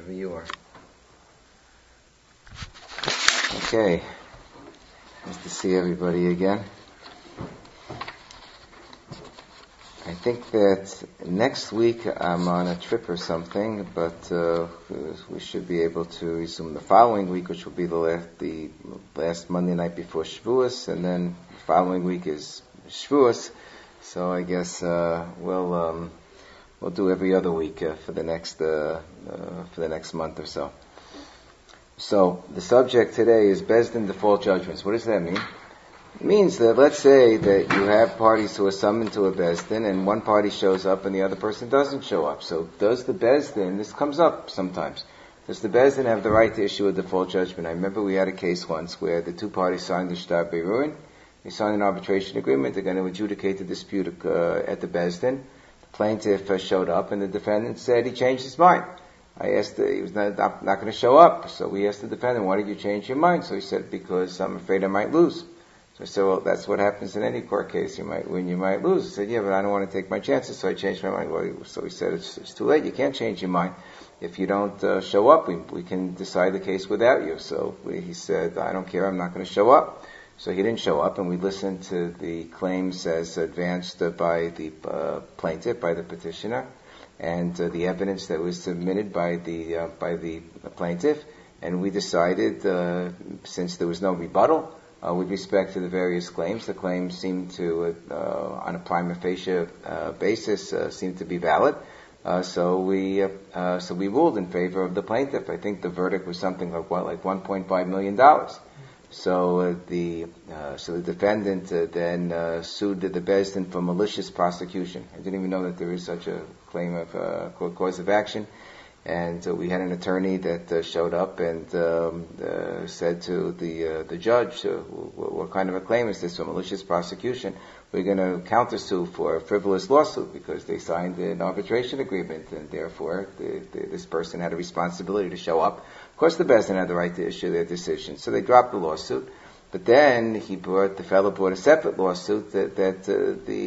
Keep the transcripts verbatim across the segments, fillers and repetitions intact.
wherever you are. Okay. Nice to see everybody again. I think that next week I'm on a trip or something, but uh, we should be able to resume the following week, which will be the last, the last Monday night before Shavuos, and then the following week is Shavuos. So I guess uh, we'll um, we'll do every other week uh, for the next uh, uh, for the next month or so. So the subject today is Beis Din default judgments. What does that mean? It means that let's say that you have parties who are summoned to a Beis Din, and one party shows up and the other person doesn't show up. So does the Beis Din, this comes up sometimes, does the Beis Din have the right to issue a default judgment? I remember we had a case once where the two parties signed the Shtar Beruin. They signed an arbitration agreement. They're going to adjudicate the dispute uh, at the Beis Din. The plaintiff uh, showed up, and the defendant said he changed his mind. I asked, uh, he was not, not, not going to show up. So we asked the defendant, why did you change your mind? So he said, because I'm afraid I might lose. So I said, well, that's what happens in any court case. You might win, you might lose. He said, yeah, but I don't want to take my chances, so I changed my mind. Well, so he said, it's, it's too late. You can't change your mind. If you don't uh, show up, we, we can decide the case without you. So we, he said, I don't care. I'm not going to show up. So he didn't show up, and we listened to the claims as advanced uh, by the uh, plaintiff, by the petitioner, and uh, the evidence that was submitted by the uh, by the plaintiff. And we decided, uh, since there was no rebuttal, Uh, with respect to the various claims, the claims seemed to, uh, on a prima facie uh, basis, uh, seemed to be valid. Uh, so we, uh, uh, so we ruled in favor of the plaintiff. I think the verdict was something like what, like one point five million dollars. So uh, the, uh, so the defendant uh, then uh, sued the Beis Din for malicious prosecution. I didn't even know that there is such a claim of uh, cause of action. And uh, we had an attorney that uh, showed up and um, uh, said to the uh, the judge, uh, what, what kind of a claim is this for malicious prosecution? We're going to countersue for a frivolous lawsuit because they signed an arbitration agreement, and therefore the, the, this person had a responsibility to show up. Of course, the Beis Din had the right to issue their decision, so they dropped the lawsuit. But then he brought the fellow brought a separate lawsuit that that uh, the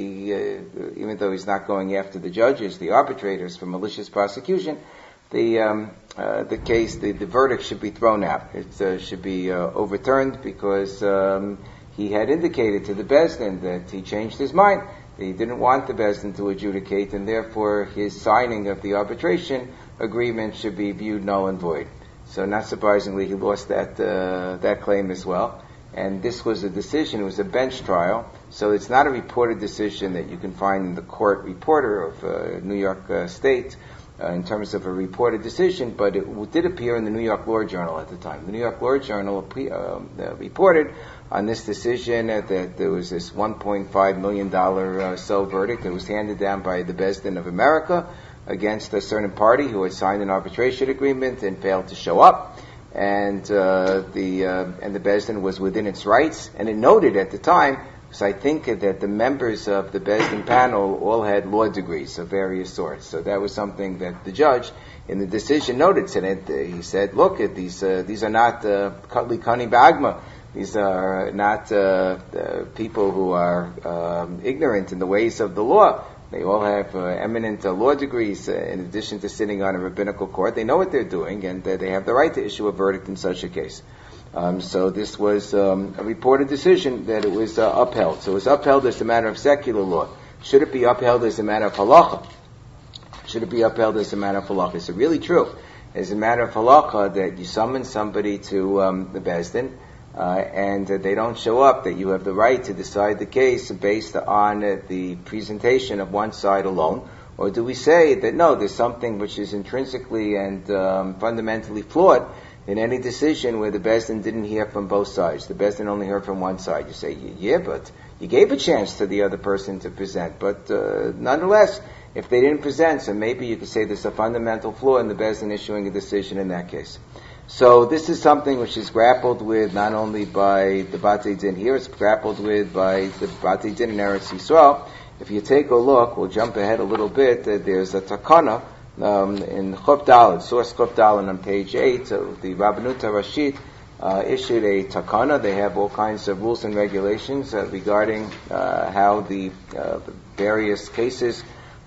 uh, even though he's not going after the judges, the arbitrators for malicious prosecution. The um, uh, the case, the, the verdict should be thrown out. It uh, should be uh, overturned because um, he had indicated to the Beis Din that he changed his mind. He didn't want the Beis Din to adjudicate, and therefore his signing of the arbitration agreement should be viewed null and void. So, not surprisingly, he lost that uh, that claim as well. And this was a decision; it was a bench trial, so it's not a reported decision that you can find in the court reporter of uh, New York uh, State. Uh, in terms of a reported decision, but it w- did appear in the New York Law Journal at the time. The New York Law Journal pre- uh, uh, reported on this decision uh, that there was this one point five million dollars uh, so verdict that was handed down by the Beis Din of America against a certain party who had signed an arbitration agreement and failed to show up. And uh, the uh, and the Beis Din was within its rights, and it noted at the time, so I think that the members of the Beis Din panel all had law degrees of various sorts. So that was something that the judge in the decision noted. So that, uh, he said, look, at these uh, these are not Kutli Kani Bagma. These are not uh, uh, people who are um, ignorant in the ways of the law. They all have uh, eminent uh, law degrees uh, in addition to sitting on a rabbinical court. They know what they're doing, and uh, they have the right to issue a verdict in such a case. Um, so this was um, a reported decision that it was uh, upheld. So it was upheld as a matter of secular law. Should it be upheld as a matter of halacha? Should it be upheld as a matter of halacha? Is it really true, as a matter of halacha, that you summon somebody to um, the Beis Din uh, and uh, they don't show up, that you have the right to decide the case based on uh, the presentation of one side alone? Or do we say that no, there's something which is intrinsically and um, fundamentally flawed in any decision where the Beis Din didn't hear from both sides? The Beis Din only heard from one side. You say, yeah, but you gave a chance to the other person to present. But uh, nonetheless, if they didn't present, so maybe you could say there's a fundamental flaw in the Beis Din issuing a decision in that case. So this is something which is grappled with not only by the Batei Din here, it's grappled with by the Batei Din in Eretz Yisrael. If you take a look, we'll jump ahead a little bit, uh, there's a takana Um, in Chop Dalet, source Chop Dalet on page eight of the Rabbanut Rashit uh, issued a takana. They have all kinds of rules and regulations uh, regarding uh, how the, uh, the various cases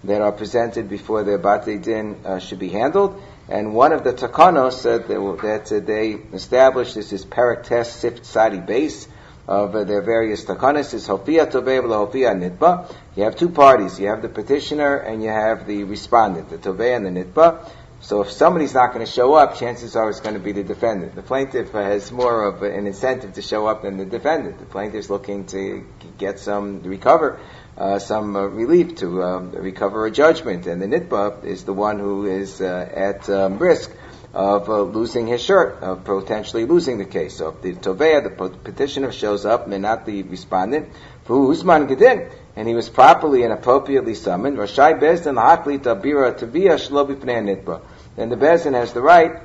that are presented before the Batei Din uh, should be handled. And one of the takanos uh, that, that uh, they established, this is Perek Tes Sif Sadi base of uh, their various takanos, is Hofia Tovei v'lo Hofia Nitba. You have two parties. You have the petitioner and you have the respondent, the Tovei and the Nitba. So if somebody's not going to show up, chances are it's going to be the defendant. The plaintiff uh, has more of an incentive to show up than the defendant. The plaintiff's looking to get some, recover uh, some uh, relief, to um, recover a judgment. And the nitba is the one who is uh, at um, risk of uh, losing his shirt, of potentially losing the case. So if the Tovea, the petitioner, shows up and not the respondent, Uzman Gedin, and he was properly and appropriately summoned, Rashai Bezdin Hakli Tabira Tavia Shlo B'Pnei Nitba, then the Bezdin has the right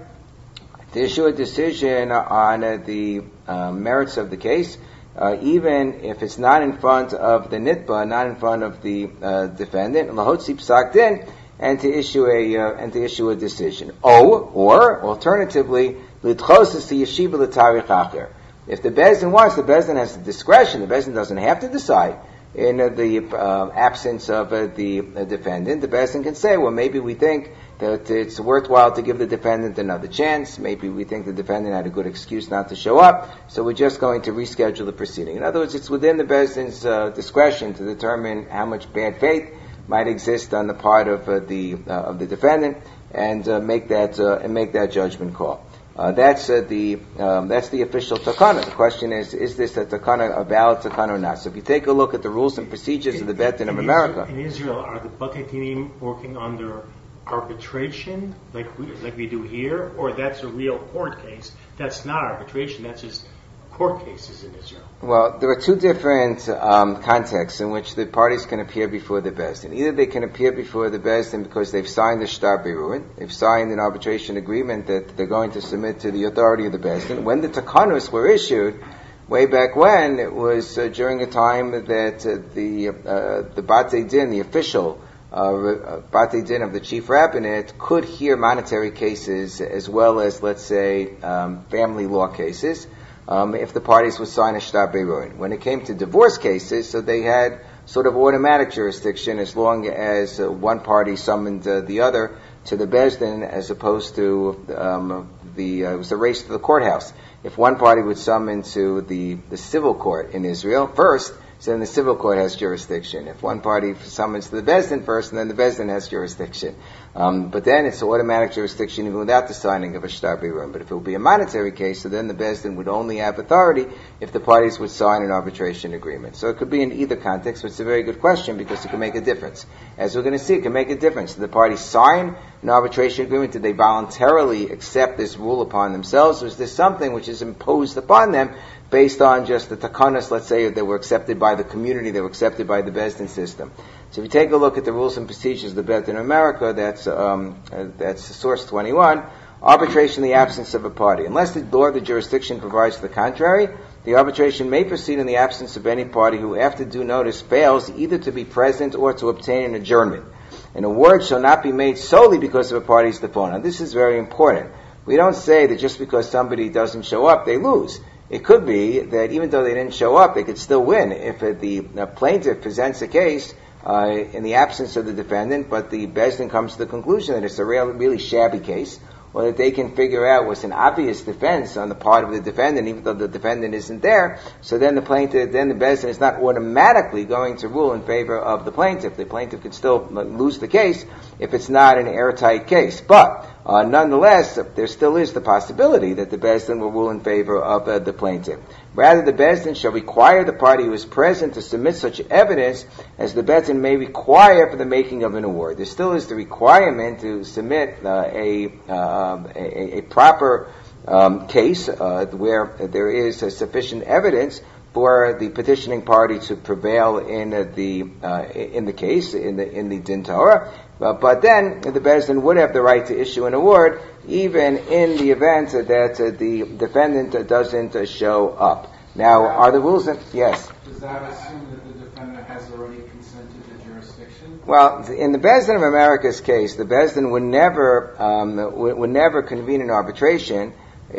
to issue a decision on uh, the uh, merits of the case, uh, even if it's not in front of the nitba, not in front of the uh, defendant, lahotzi psak din, and to issue a uh, and to issue a decision. Oh, or alternatively, litchoses to yeshiva l'tarich acher. If the Bezdin wants, the Bezdin has the discretion. The Bezdin doesn't have to decide in uh, the uh, absence of uh, the uh, defendant. The Bezdin can say, well, maybe we think that it's worthwhile to give the defendant another chance. Maybe we think the defendant had a good excuse not to show up, so we're just going to reschedule the proceeding. In other words, it's within the Bezdin's uh, discretion to determine how much bad faith might exist on the part of uh, the uh, of the defendant, and uh, make that uh, and make that judgment call. Uh, that's uh, the um, that's the official takana. The question is: is this a takana, a valid takana or not? So if you take a look at the rules and procedures in, of the Bet Din of America, in Israel, are the Batei Dinim working under arbitration like we like we do here, or that's a real court case? That's not arbitration. That's just court cases in Israel. Well, there are two different um, contexts in which the parties can appear before the Bezdin. Either they can appear before the Bezdin because they've signed the shtar beruin, they've signed an arbitration agreement that they're going to submit to the authority of the Bezdin. When the takanos were issued, way back when, it was uh, during a time that uh, the uh, the Batei Din, the official uh, Batei Din of the chief rabbinate, could hear monetary cases as well as, let's say, um, family law cases. Um, if the parties would sign a shtar beruin. When it came to divorce cases, so they had sort of automatic jurisdiction as long as uh, one party summoned uh, the other to the Bezdin, as opposed to um, the uh, it was a race to the courthouse. If one party would summon to the, the civil court in Israel first, so then the civil court has jurisdiction. If one party summons to the Bezdin first, and then the Bezdin has jurisdiction. Um, but then it's automatic jurisdiction even without the signing of a shtar beruin. But if it would be a monetary case, so then the Bezdin would only have authority if the parties would sign an arbitration agreement. So it could be in either context, but it's a very good question because it can make a difference. As we're going to see, it can make a difference. Did the parties sign an arbitration agreement? Did they voluntarily accept this rule upon themselves? Or is this something which is imposed upon them based on just the takanas, let's say, that were accepted by the community, that were accepted by the Bezdin system? So if you take a look at the rules and procedures of the Bet Din of America, that's um, uh, that's source twenty-one, arbitration in the absence of a party. Unless the law of the jurisdiction provides the contrary, the arbitration may proceed in the absence of any party who, after due notice, fails either to be present or to obtain an adjournment. An award shall not be made solely because of a party's default. Now, this is very important. We don't say that just because somebody doesn't show up, they lose. It could be that even though they didn't show up, they could still win if uh, the uh, plaintiff presents a case uh, in the absence of the defendant, but the Bezdin comes to the conclusion that it's a real, really shabby case, or that they can figure out what's an obvious defense on the part of the defendant, even though the defendant isn't there. So then the plaintiff, then the Bezdin is not automatically going to rule in favor of the plaintiff. The plaintiff could still lose the case if it's not an airtight case. But uh, nonetheless, there still is the possibility that the Bezdin will rule in favor of uh, the plaintiff. Rather, the Bezdin shall require the party who is present to submit such evidence as the Bezdin may require for the making of an award. There still is the requirement to submit uh, a, uh, a a proper um, case uh, where there is uh, sufficient evidence for the petitioning party to prevail in uh, the uh, in the case in the in the Din Torah. Uh, but then the Bezdin would have the right to issue an award, even in the event uh, that uh, the defendant uh, doesn't uh, show up. Now, that, are the rules? In, yes. Does that assume that the defendant has already consented to jurisdiction? Well, in the Bezdin of America's case, the Bezdin would never um, would, would never convene an arbitration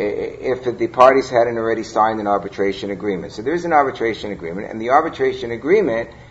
if the parties hadn't already signed an arbitration agreement. So there is an arbitration agreement, and the arbitration agreement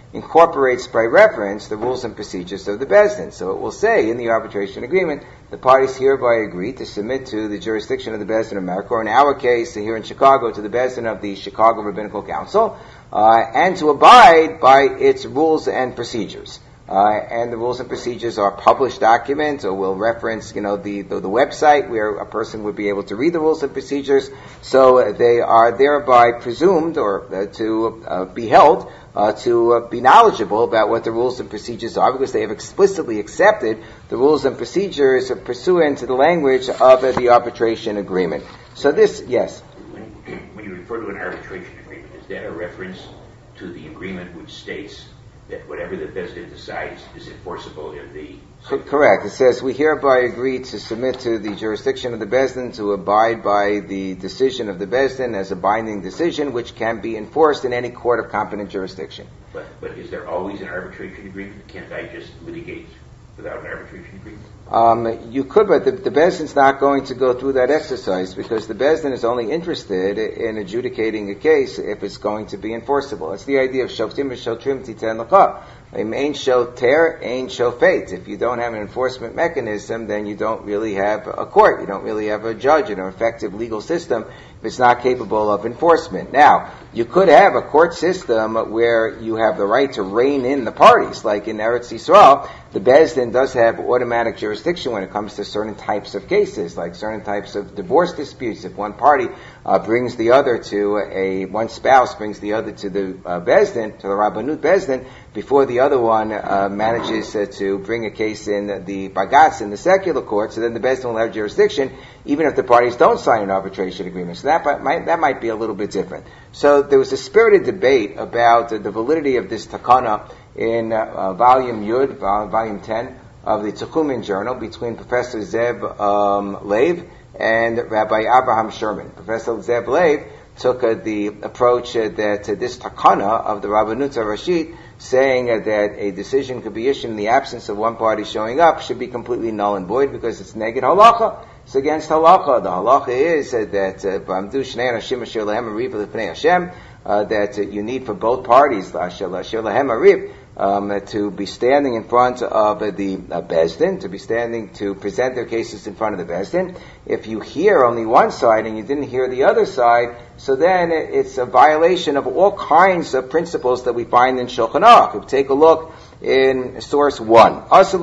incorporates by reference the rules and procedures of the Beis Din. So it will say in the arbitration agreement, the parties hereby agree to submit to the jurisdiction of the Beis Din of America, or in our case, here in Chicago, to the Beis Din of the Chicago Rabbinical Council, uh, and to abide by its rules and procedures. Uh, and the rules and procedures are published documents, or will reference, you know, the, the, the website where a person would be able to read the rules and procedures. So uh, they are thereby presumed, or uh, to uh, be held, uh, to uh, be knowledgeable about what the rules and procedures are, because they have explicitly accepted the rules and procedures pursuant to the language of uh, the arbitration agreement. So this, yes? When, when you refer to an arbitration agreement, is that a reference to the agreement which states that whatever the Beis Din decides is enforceable in the... Correct. It says, we hereby agree to submit to the jurisdiction of the Beis Din to abide by the decision of the Beis Din as a binding decision which can be enforced in any court of competent jurisdiction. But, but is there always an arbitration agreement? Can't I just litigate without an arbitration agreement? Um, you could, but the, the Beis Din's not going to go through that exercise, because the Beis Din is only interested in adjudicating a case if it's going to be enforceable. It's the idea of shoftim v'shotrim titen l'cha. Ain shoter, ain shofet. If you don't have an enforcement mechanism, then you don't really have a court. You don't really have a judge and an effective legal system if it's not capable of enforcement. Now, you could have a court system where you have the right to rein in the parties, like in Eretz Yisrael. The Beis Din does have automatic jurisdiction when it comes to certain types of cases, like certain types of divorce disputes. If one party uh, brings the other to a, one spouse brings the other to the uh, Beis Din, to the Rabbanut Beis Din, before the other one uh, manages uh, to bring a case in the Bagatz, in the secular court, so then the Beis Din will have jurisdiction, even if the parties don't sign an arbitration agreement. So that might, that might be a little bit different. So there was a spirited debate about uh, the validity of this takana in uh, volume Yud, volume ten of the Techumin Journal, between Professor Zeb um, Leib and Rabbi Abraham Sherman. Professor Zeb Leib took uh, the approach uh, that uh, this takana of the Rabbanut Rashit, saying uh, that a decision could be issued in the absence of one party showing up, should be completely null and void because it's neged halacha. It's against halacha. The halacha is uh, that b'amdu shnei anashim asher lahem ariv l'pnei Hashem, uh, that uh, you need for both parties asher lahem ariv um, to be standing in front of uh, the uh, Beis Din, to be standing to present their cases in front of the Beis Din. If you hear only one side and you didn't hear the other side, so then it's a violation of all kinds of principles that we find in Shulchan Aruch. Take a look in source one.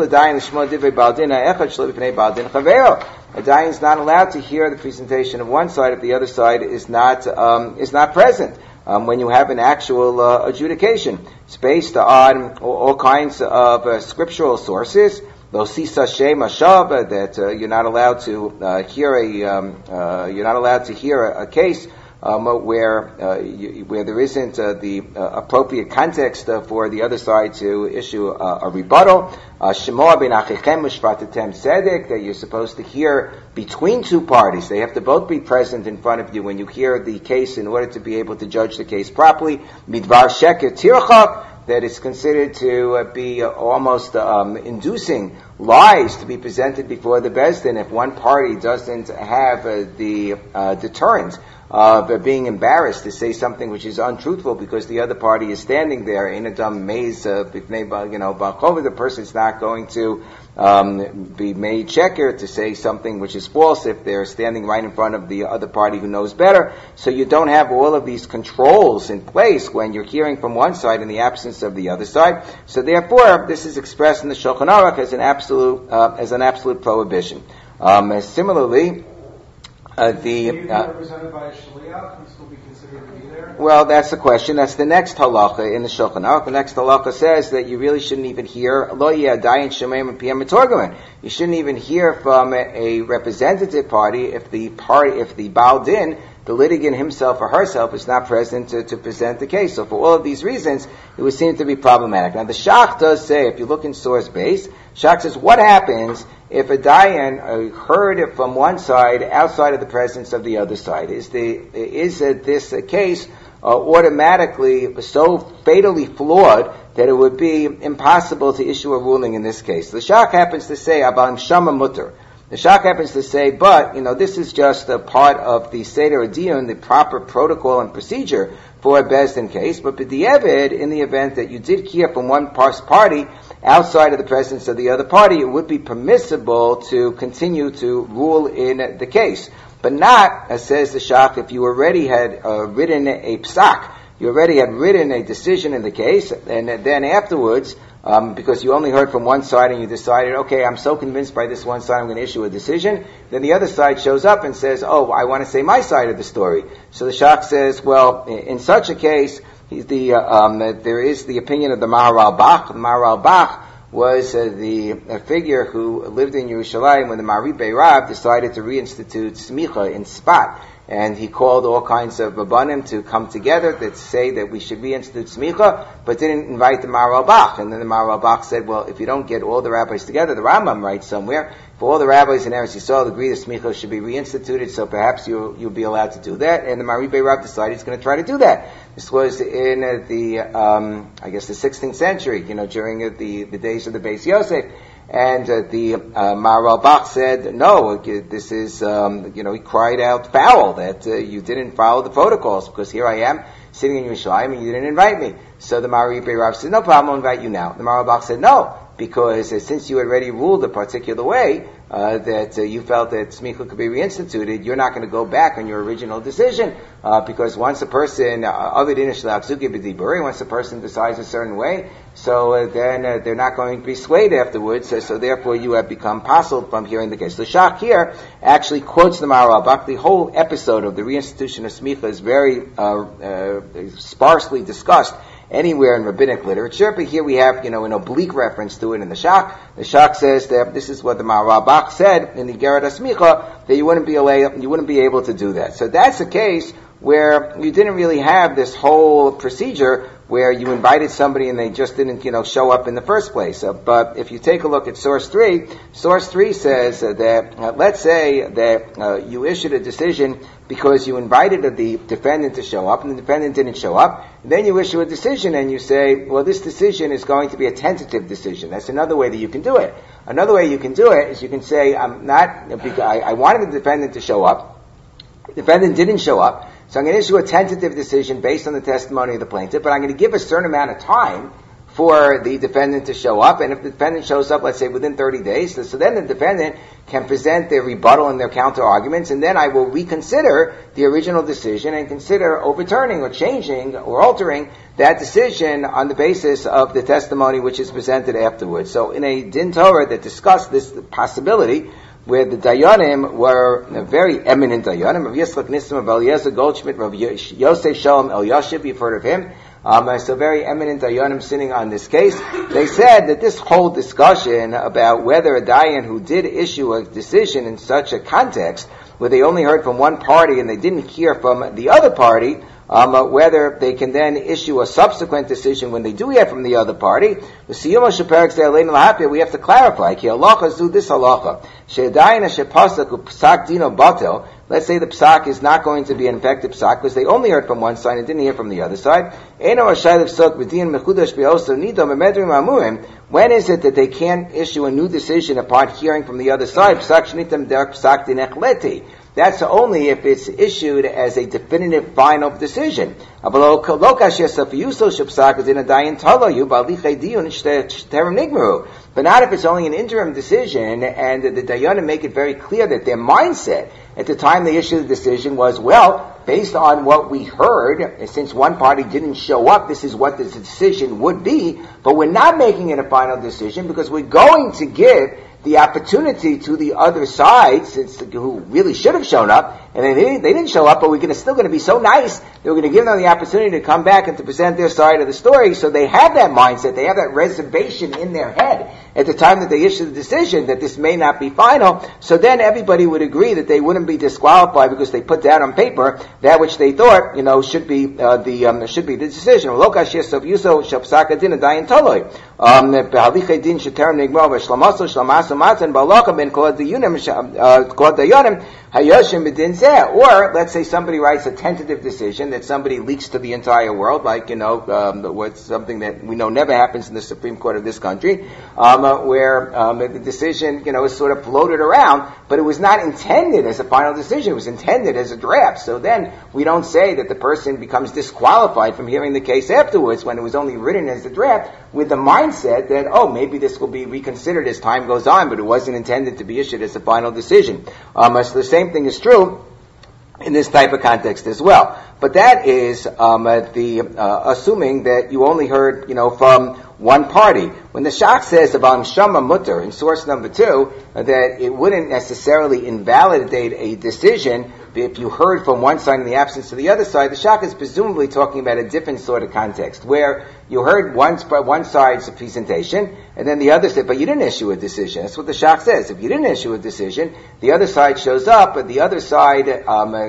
A dayan is not allowed to hear the presentation of one side if the other side is not um, is not present. Um, when you have an actual uh, adjudication, it's based on all, all kinds of uh, scriptural sources. Losisa Shem Ashab, that uh, you're not allowed to uh, hear a um, uh, you're not allowed to hear a, a case um, where uh, you, where there isn't uh, the uh, appropriate context uh, for the other side to issue a, a rebuttal. Shemoah ben achichem ushvatatem tzedek, that you're supposed to hear between two parties. They have to both be present in front of you when you hear the case in order to be able to judge the case properly. Midvar sheker tirchak, that it's considered to uh, be uh, almost um, inducing lies to be presented before the Beis Din if one party doesn't have uh, the uh, deterrent of uh, being embarrassed to say something which is untruthful because the other party is standing there in a dumb maze, uh, you know, the person's not going to um, be made checker to say something which is false if they're standing right in front of the other party who knows better. So you don't have all of these controls in place when you're hearing from one side in the absence of the other side. So therefore, this is expressed in the Shulchan Aruch as an absolute uh, as an absolute prohibition. Um, similarly, Uh, the, Can you be uh, represented by a shliach and still be considered to be there? well, that's the question. That's the next halacha in the Shulchan Aruch. The next halacha says that you really shouldn't even hear lo yeh dayan shemeim and piyam metorgaman. You shouldn't even hear from a, a representative party if the party, if the Baal Din, the litigant himself or herself, is not present to, to present the case. So for all of these reasons, it would seem to be problematic. Now the Shach does say, if you look in source base, Shach says, what happens if a dayan uh, heard it from one side outside of the presence of the other side? Is the is uh, this a case uh, automatically so fatally flawed that it would be impossible to issue a ruling in this case? The Shach happens to say, Abal Shama Mutter, The Shach happens to say, but, you know, this is just a part of the Seder Adiyun, the proper protocol and procedure for a Beis Din case, but b'di'evid, in the event that you did hear from one party outside of the presence of the other party, it would be permissible to continue to rule in the case. But not, as says the Shach, if you already had uh, written a psak, you already had written a decision in the case, and then afterwards, um, because you only heard from one side and you decided, okay, I'm so convinced by this one side I'm going to issue a decision, then the other side shows up and says, oh, I want to say my side of the story. So the Shach says, well, in such a case, the, uh, um, there is the opinion of the Maharal Bach. The Maharal Bach was uh, the uh, figure who lived in Yerushalayim when the Maribei Rav decided to reinstitute smicha in Sfat. And he called all kinds of Rabbanim to come together to say that we should reinstitute smicha, but didn't invite the Maharal Bach. And then the Maharal Bach said, well, if you don't get all the rabbis together, the Rambam writes somewhere, if all the rabbis in Eretz Yisrael agree that smicha should be reinstituted, so perhaps you'll, you'll be allowed to do that. And the Maribei Rav decided he's going to try to do that. This was in uh, the, um, I guess the sixteenth century, you know, during uh, the, the days of the Beis Yosef. And uh, the uh, Maharal Bach said, no, this is, um, you know, he cried out foul that uh, you didn't follow the protocols, because here I am sitting in Yerushalayim and you didn't invite me. So the Maribei Rav said, no problem, I'll invite you now. The Maharal Bach said, no, because uh, since you already ruled a particular way, uh, that uh, you felt that smicha could be reinstituted, you're not going to go back on your original decision, uh, because once a person, uh, once a person decides a certain way, so uh, then uh, they're not going to be swayed afterwards, so, so therefore you have become puzzled from hearing the case. The Shach here actually quotes the Maharal Bach. The whole episode of the reinstitution of smicha is very uh, uh, sparsely discussed anywhere in rabbinic literature, but here we have, you know, an oblique reference to it in the Shach. The Shach says that this is what the Maharal Bach said in the Gerad HaSmicha, that you wouldn't be able, you wouldn't be able to do that. So that's a case where you didn't really have this whole procedure where you invited somebody and they just didn't, you know, show up in the first place. Uh, but if you take a look at source three, source three says uh, that, uh, let's say that uh, you issued a decision because you invited the defendant to show up and the defendant didn't show up. And then you issue a decision and you say, well, this decision is going to be a tentative decision. That's another way that you can do it. Another way you can do it is you can say, I'm not, I, I wanted the defendant to show up. The defendant didn't show up. So I'm going to issue a tentative decision based on the testimony of the plaintiff, but I'm going to give a certain amount of time for the defendant to show up. And if the defendant shows up, let's say within thirty days, so then the defendant can present their rebuttal and their counter arguments, and then I will reconsider the original decision and consider overturning or changing or altering that decision on the basis of the testimony which is presented afterwards. So in a Din Torah that discussed this possibility, where the Dayanim were very eminent Dayanim, Rav Yitzchak Nissim, Rav Eliezer Goldschmidt, Rav Yosef Shalom Elyashiv, you've heard of him, um, so very eminent Dayanim sitting on this case. They said that this whole discussion about whether a Dayan who did issue a decision in such a context, where they only heard from one party and they didn't hear from the other party, Um, uh, whether they can then issue a subsequent decision when they do hear from the other party. We have to clarify. This halacha. Let's say the psak is not going to be an effective psak because they only heard from one side and didn't hear from the other side. When is it that they can't issue a new decision upon hearing from the other side? That's only if it's issued as a definitive final decision. But not if it's only an interim decision and the Dayanim make it very clear that their mindset at the time they issued the decision was, well, based on what we heard, since one party didn't show up, this is what the decision would be, but we're not making it a final decision because we're going to give the opportunity to the other side, since who really should have shown up, and they didn't, they didn't show up, but we're going to, still going to be so nice that we're going to give them the opportunity to come back and to present their side of the story. So they have that mindset, they have that reservation in their head at the time that they issue the decision that this may not be final. So then everybody would agree that they wouldn't be disqualified because they put down on paper that which they thought, you know, should be uh, the um, should be the decision. Um, Matan Balaka Ben Kol Dayanim Kol Dayanim Hayoshim B'Din Zeh. Or let's say somebody writes a tentative decision that somebody leaks to the entire world, like you know, um, what's something that we know never happens in the Supreme Court of this country, um, uh, where um, the decision you know is sort of floated around, but it was not intended as a final decision. It was intended as a draft. So then we don't say that the person becomes disqualified from hearing the case afterwards when it was only written as a draft, with the mindset that, oh, maybe this will be reconsidered as time goes on, but it wasn't intended to be issued as a final decision. Um, so the same thing is true in this type of context as well. But that is um, uh, the uh, assuming that you only heard, you know, from one party. When the Shach says about Shama Mutter in source number two, uh, that it wouldn't necessarily invalidate a decision if you heard from one side in the absence of the other side, the Shach is presumably talking about a different sort of context, where you heard one, one side's presentation, and then the other said, but you didn't issue a decision. That's what the Shach says. If you didn't issue a decision, the other side shows up, but the other side um, I,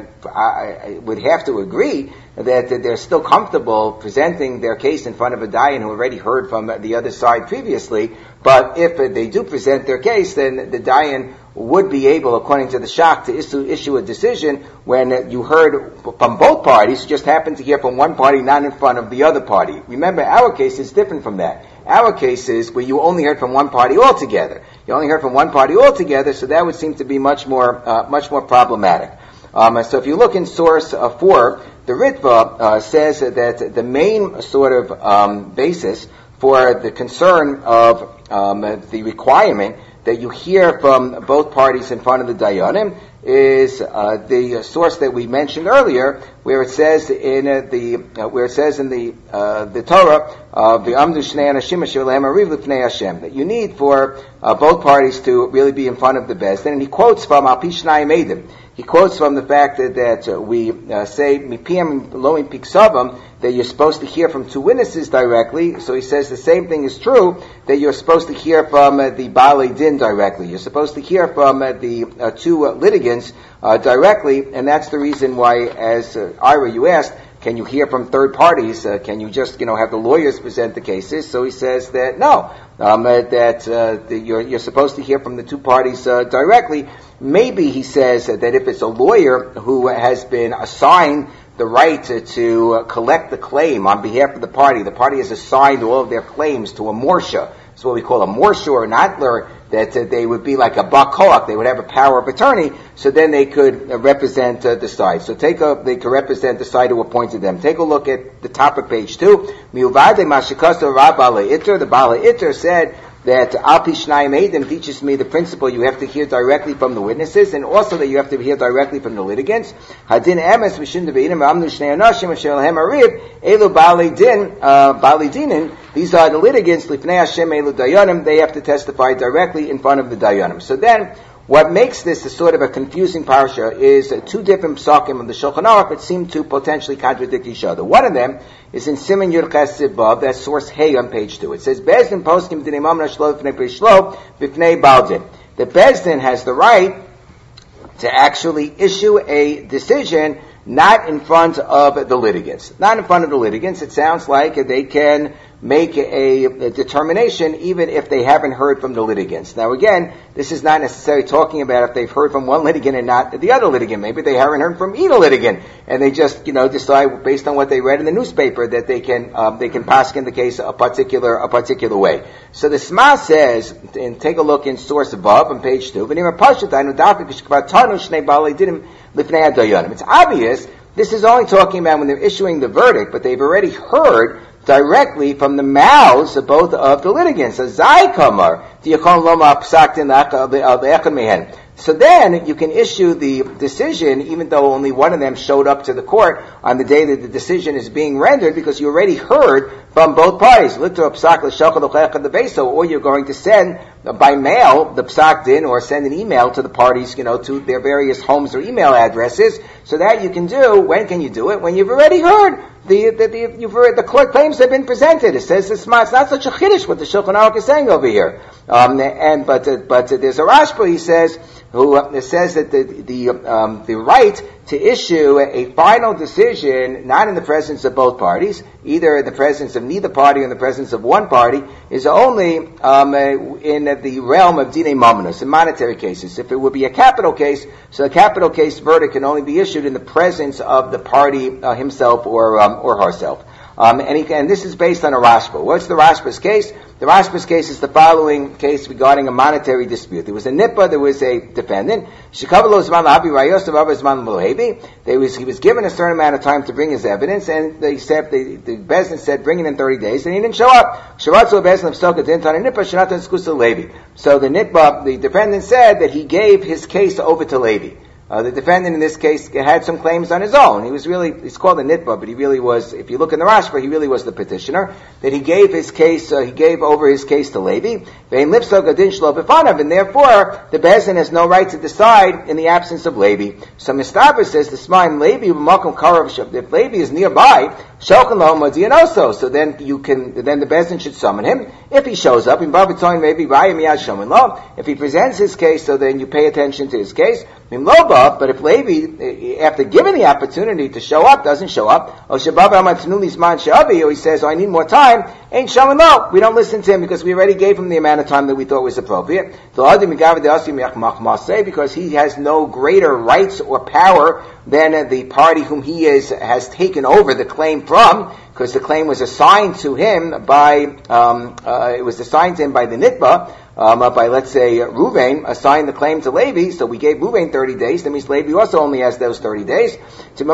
I would have to agree that, that they're still comfortable presenting their case in front of a dayan who already heard from the other side previously, but if uh, they do present their case, then the dayan would be able, according to the Shach, to issue, issue a decision when uh, you heard from both parties, just happened to hear from one party, not in front of the other party. Remember, our case is different from that. Our case is where you only heard from one party altogether. You only heard from one party altogether, so that would seem to be much more, uh, much more problematic. Um, so if you look in source uh, four, the Ritva uh, says that the main sort of um, basis for the concern of um, the requirement that you hear from both parties in front of the Dayanim is uh, the source that we mentioned earlier, where it says in uh, the uh, where it says in the uh, the Torah of the Amdu Shnei Anashim Asher Lehem Ariv Lifnei Hashem, that you need for uh, both parties to really be in front of the Beis Din. And he quotes from Al Pi Shnayim Eidim. He quotes from the fact that, that uh, we uh, say Mipiyam Loim Piksavam, that you're supposed to hear from two witnesses directly. So he says the same thing is true, that you're supposed to hear from uh, the Baalei Din directly. You're supposed to hear from uh, the uh, two uh, litigants uh, directly, and that's the reason why, as uh, Ira, you asked, can you hear from third parties? Uh, can you just, you know, have the lawyers present the cases? So he says that no, um, uh, that, uh, that you're, you're supposed to hear from the two parties uh, directly. Maybe he says that if it's a lawyer who has been assigned the right to, to collect the claim on behalf of the party, the party has assigned all of their claims to a morsha. It's what we call a morsha or an atler, that uh, they would be like a bakoach, they would have a power of attorney, so then they could uh, represent uh, the side. So take a, they could represent the side who appointed them. Take a look at the top of page two. Miuvade mashikasa Rab Baalei Iter, the Baalei Iter said that Al Pi Shnayim Eidim teaches me the principle you have to hear directly from the witnesses, and also that you have to hear directly from the litigants. Hadin emes v'shin devidim amnu shnei anashim asher lehem ariv elu baalei din baalei dinin. These are the litigants lifnei Hashem elu dayanim. They have to testify directly in front of the dayanim. So then, what makes this a sort of a confusing parasha is uh, two different psakim of the Shulchan Aruch that seem to potentially contradict each other. One of them is in Siman Yud Ches Sivav, that's source Hey on page two. It says, Beis Din poskim dinei mamna shlo v'fnei prishlo v'fnei Baal Din. The Beis Din has the right to actually issue a decision not in front of the litigants. Not in front of the litigants. It sounds like they can make a, a determination even if they haven't heard from the litigants. Now again, this is not necessarily talking about if they've heard from one litigant and not the other litigant. Maybe they haven't heard from either litigant, and they just, you know, decide based on what they read in the newspaper that they can um, they can paskin the case a particular a particular way. So the Sma says, and take a look in source above on page two. It's obvious this is only talking about when they're issuing the verdict, but they've already heard directly from the mouths of both of the litigants. So then you can issue the decision even though only one of them showed up to the court on the day that the decision is being rendered, because you already heard from both parties. Or you're going to send by mail the psak din, or send an email to the parties, you know, to their various homes or email addresses. So that you can do, when can you do it? When you've already heard the, the, the you've heard, the court claims have been presented. It says it's not such a chiddush what the Shulchan Aruch is saying over here. Um, and, but, uh, but uh, there's a Rashba, he says, who uh, says that the, the, um, the right to issue a final decision, not in the presence of both parties, either in the presence of neither party or in the presence of one party, is only um, in the realm of dine mominus, in monetary cases. If it would be a capital case, so a capital case verdict can only be issued in the presence of the party uh, himself or um, or herself. Um, and, he, and this is based on a Rashba. What's the Rashba's case? The Rashba's case is the following case regarding a monetary dispute. There was a nippa, there was a defendant. There was, he was given a certain amount of time to bring his evidence, and they said, the, the Bezdin said, bring it in thirty days, and he didn't show up. So the nippa, the defendant said that he gave his case over to Levi. Uh, the defendant in this case had some claims on his own. He was really, he's called a nitba, but he really was, if you look in the Rashba, he really was the petitioner, that he gave his case, uh, he gave over his case to Levi, and therefore the Bezdin has no right to decide in the absence of Levi. So Mistaber says, the Smaim Levi, if Levi is nearby, so then you can, then the Bezdin should summon him. If he shows up, in Babatoin maybe if he presents his case, so then you pay attention to his case. But if Levi, after given the opportunity to show up, doesn't show up, or he says, oh, I need more time, ain't showing low. We don't listen to him because we already gave him the amount of time that we thought was appropriate. Because he has no greater rights or power than the party whom he is, has taken over the claim from, because the claim was assigned to him by, um, uh, it was assigned to him by the nitba, Um, uh, by, let's say, uh, Ruvain assigned the claim to Levi, so we gave Ruvain thirty days, that means Levi also only has those thirty days. Because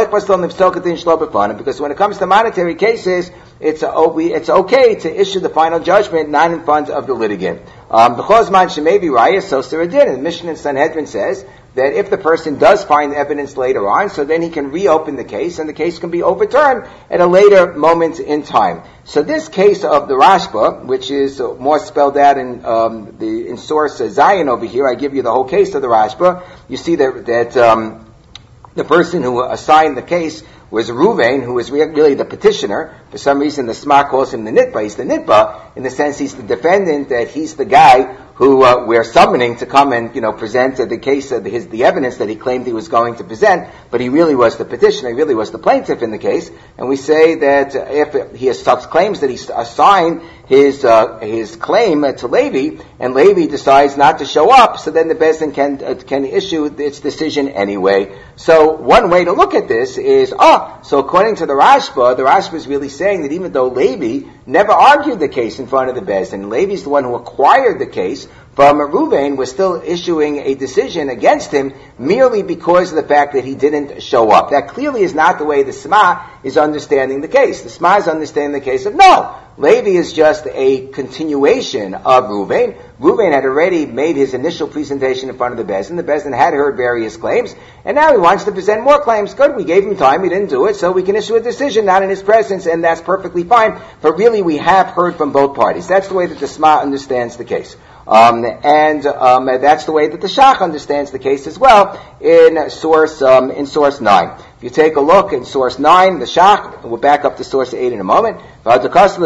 when it comes to monetary cases, it's, uh, it's okay to issue the final judgment not in front of the litigant. Um, because man shemevi raya, so Siradin, and Mishnah in Sanhedrin says that if the person does find evidence later on, so then he can reopen the case, and the case can be overturned at a later moment in time. So this case of the Rashba, which is more spelled out in um, the in source uh, Zion over here, I give you the whole case of the Rashba. You see that that um, the person who assigned the case was Ruvain, who was really the petitioner. For some reason, the Sma calls him the nitba. He's the nitba in the sense he's the defendant, that he's the guy who uh, we're summoning to come and, you know, present uh, the case, of his, the evidence that he claimed he was going to present, but he really was the petitioner, he really was the plaintiff in the case, and we say that uh, if he has such claims that he assigned his, uh, his claim uh, to Levi, and Levi decides not to show up, so then the Bezdin can, uh, can issue its decision anyway. So one way to look at this is, ah, so according to the Rashba, the Rashba is really saying that even though Levi never argued the case in front of the Bezdin, Levi's the one who acquired the case from Ruvain, was still issuing a decision against him merely because of the fact that he didn't show up. That clearly is not the way the Sma is understanding the case. The Sma is understanding the case of, no, Levi is just a continuation of Ruvain. Ruvain had already made his initial presentation in front of the Bezdin. The Bezdin had heard various claims, and now he wants to present more claims. Good, we gave him time, he didn't do it, so we can issue a decision not in his presence, and that's perfectly fine. But really, we have heard from both parties. That's the way that the Sma understands the case. Um, and um, that's the way that the Shach understands the case as well in source um, in source nine. If you take a look in source nine, the Shach, we'll back up to source eight in a moment. That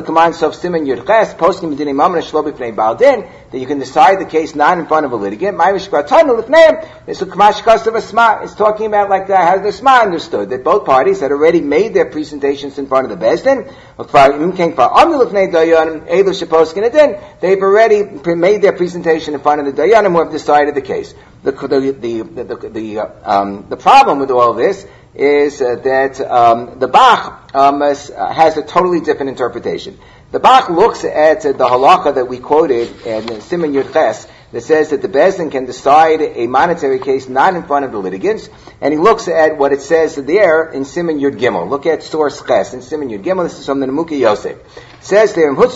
you can decide the case not in front of a litigant. It's talking about like that, how the Sma understood that both parties had already made their presentations in front of the Bezdin. They've already made their presentation in front of the Dayanim who have decided the case. The the the the, the, uh, um, the problem with all of this is uh, that um, the Bach um, has, uh, has a totally different interpretation. The Bach looks at uh, the halacha that we quoted in Siman Yud Ches that says that the Bezdin can decide a monetary case not in front of the litigants, and he looks at what it says there in Siman Yud Gimel. Look at source Ches in Siman Yud Gimel. This is from the Nemuki Yosef. It says there, the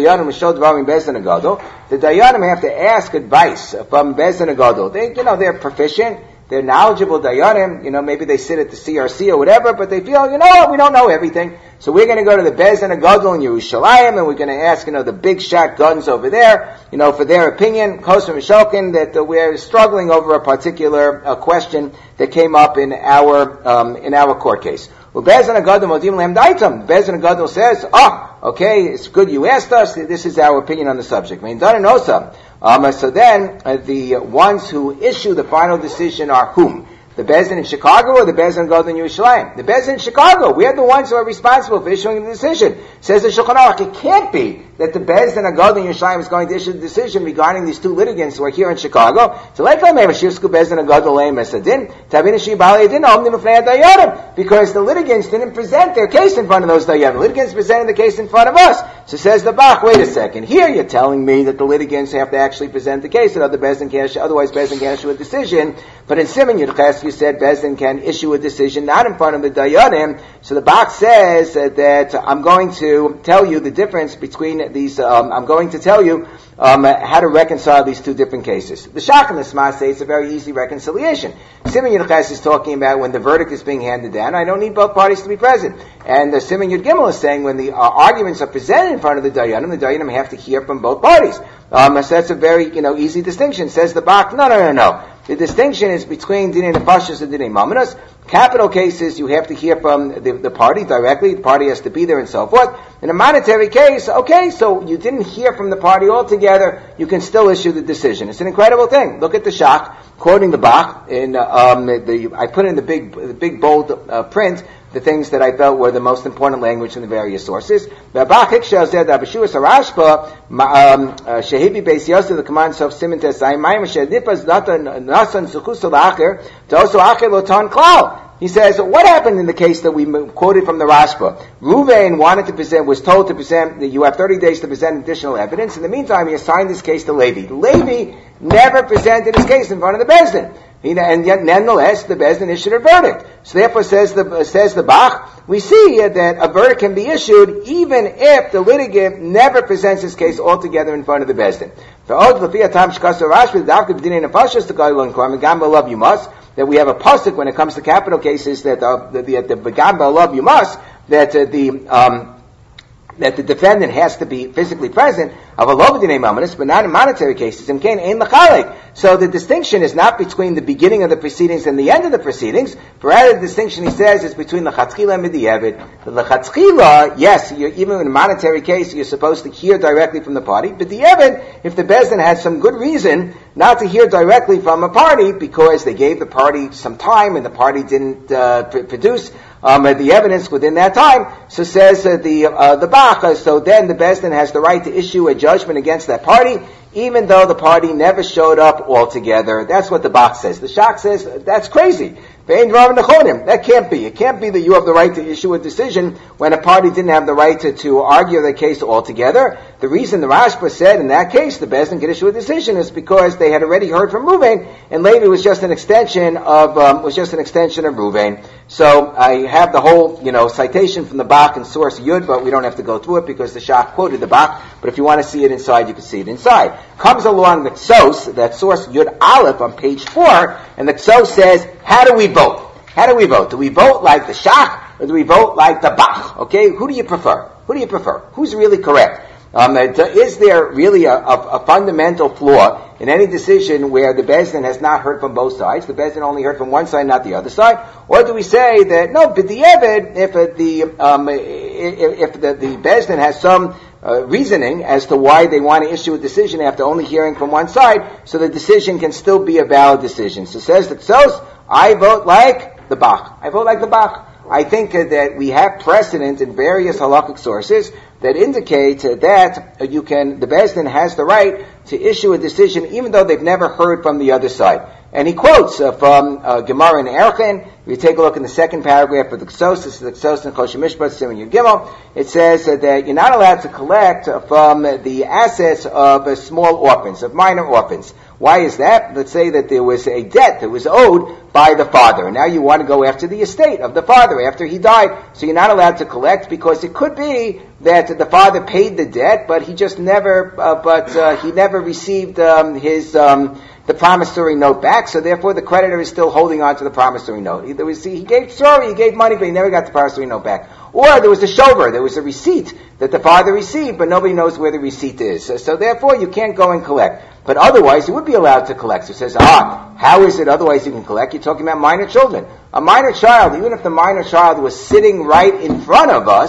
Dayanim have to ask advice from Bezdin Agadol. They, you know, they're proficient. They're knowledgeable Dayanim, you know, maybe they sit at the C R C or whatever, but they feel, you know what, we don't know everything. So we're going to go to the Bezdin Agadol in Yerushalayim, and we're going to ask, you know, the big shot guns over there, you know, for their opinion, Kosher Mishokin, that uh, we're struggling over a particular uh, question that came up in our, um, in our court case. Well, Bezdin Agadol Modim Lehem Daitam. Bezdin Agadol says, ah, okay, it's good you asked us, this is our opinion on the subject. I mean, Dana Nosa. Um, so then, uh, the ones who issue the final decision are whom? The Beis Din in Chicago or the Beis Din Gadol in Yerushalayim? The Beis Din in Chicago. We're the ones who are responsible for issuing the decision. Says the Shulchan Aruch, it can't be that the Beis Din Gadol in Yerushalayim is going to issue the decision regarding these two litigants who are here in Chicago. So like I because the litigants didn't present their case in front of those dayanim. The litigants presented the case in front of us. So says the Bach, wait a second. Here you're telling me that the litigants have to actually present the case, that other Beis Din can't, otherwise Beis Din can't issue a decision. But in Siman Yudches, you said Beis Din can issue a decision not in front of the dayanim. So the Bach says uh, that I'm going to tell you the difference between these. Um, I'm going to tell you um, how to reconcile these two different cases. The Shach and the Sma say it's a very easy reconciliation. Siman Yudches is talking about when the verdict is being handed down. I don't need both parties to be present. And the Siman Yud Gimel is saying when the uh, arguments are presented in front of the dayanim, the dayanim have to hear from both parties. Um, so that's a very, you know, easy distinction. Says the Bach, no, no, no, no. The distinction is between dinei nefashos and dinei mamonos. Capital cases, you have to hear from the, the party directly. The party has to be there and so forth. In a monetary case, okay, so you didn't hear from the party altogether, you can still issue the decision. It's an incredible thing. Look at the Shach, quoting the Bach, in, um, the, I put in the big, the big bold uh, print, the things that I felt were the most important language in the various sources. The Bach Hiksha said that Abishuas Arashba, Shehibi Beis Yosef, the command of Siman Tesai, Mayim Shedipas Nasan Suchus Acher, Toso Acher Lotan Klal. He says, what happened in the case that we quoted from the Rashba? Ruvain wanted to present, was told to present, that you have thirty days to present additional evidence. In the meantime, he assigned this case to Levi. Levi never presented his case in front of the Beis Din. And yet, nonetheless, the Beis Din issued a verdict. So therefore, says the, says the Bach, we see that a verdict can be issued even if the litigant never presents his case altogether in front of the Beis Din. You must. That we have a pasuk when it comes to capital cases that uh, the the begamba love you must that uh, the um, that the defendant has to be physically present of a love dinei mamonos, but not in monetary cases. So the distinction is not between the beginning of the proceedings and the end of the proceedings. But rather, the distinction he says is between the chatzchila and midiyevit. The chatzchila, yes, you're, even in a monetary case, you're supposed to hear directly from the party. But the evid, if the Beis Din had some good reason not to hear directly from a party because they gave the party some time and the party didn't uh, pr- produce um, the evidence within that time, so says uh, the uh, the Bach. Uh, so then the Beis Din has the right to issue a judgment against that party, even though the party never showed up altogether. That's what the Bach says. The Shach says that's crazy. That can't be. It can't be that you have the right to issue a decision when a party didn't have the right to, to argue their case altogether. The reason the Rashba said in that case the Beis Din could issue a decision is because they had already heard from Ruvain, and Levi was just an extension of um, was just an extension of Ruvain. So I have the whole, you know, citation from the Bach and source Yud, but we don't have to go through it because the Shach quoted the Bach. But if you want to see it inside, you can see it inside. Comes along the Ksos, that source Yud Aleph on page four, and the Ksos says, how do we vote? How do we vote? Do we vote like the Shach, or do we vote like the Bach? Okay, who do you prefer? Who do you prefer? Who's really correct? Um, is there really a, a, a fundamental flaw in any decision where the Beis Din has not heard from both sides? The Beis Din only heard from one side, not the other side? Or do we say that, no, but the Eved, if uh, the, um, if, if the, the Beis Din has some Uh, reasoning as to why they want to issue a decision after only hearing from one side, so the decision can still be a valid decision. So says the Ksos, I vote like the Bach. I vote like the Bach. I think uh, that we have precedent in various halakhic sources that indicate uh, that uh, you can, the Beis Din has the right to issue a decision even though they've never heard from the other side. And he quotes uh, from uh, Gemara in Erchin. If you take a look in the second paragraph of the Ksos, this is the Ksos in Choshen Mishpat, Siman Yud Gimel. It says uh, that you're not allowed to collect uh, from uh, the assets of uh, small orphans, of minor orphans. Why is that? Let's say that there was a debt that was owed by the father, and now you want to go after the estate of the father after he died. So you're not allowed to collect because it could be that the father paid the debt, but he just never, uh, but uh, he never received um, his. Um, the promissory note back, so therefore the creditor is still holding on to the promissory note. He, there was, he gave, sorry, he gave money, but he never got the promissory note back. Or there was a shover, there was a receipt that the father received, but nobody knows where the receipt is. So, so therefore you can't go and collect. But otherwise you would be allowed to collect. So it says, ah, how is it otherwise you can collect? You're talking about minor children. A minor child, even if the minor child was sitting right in front of us,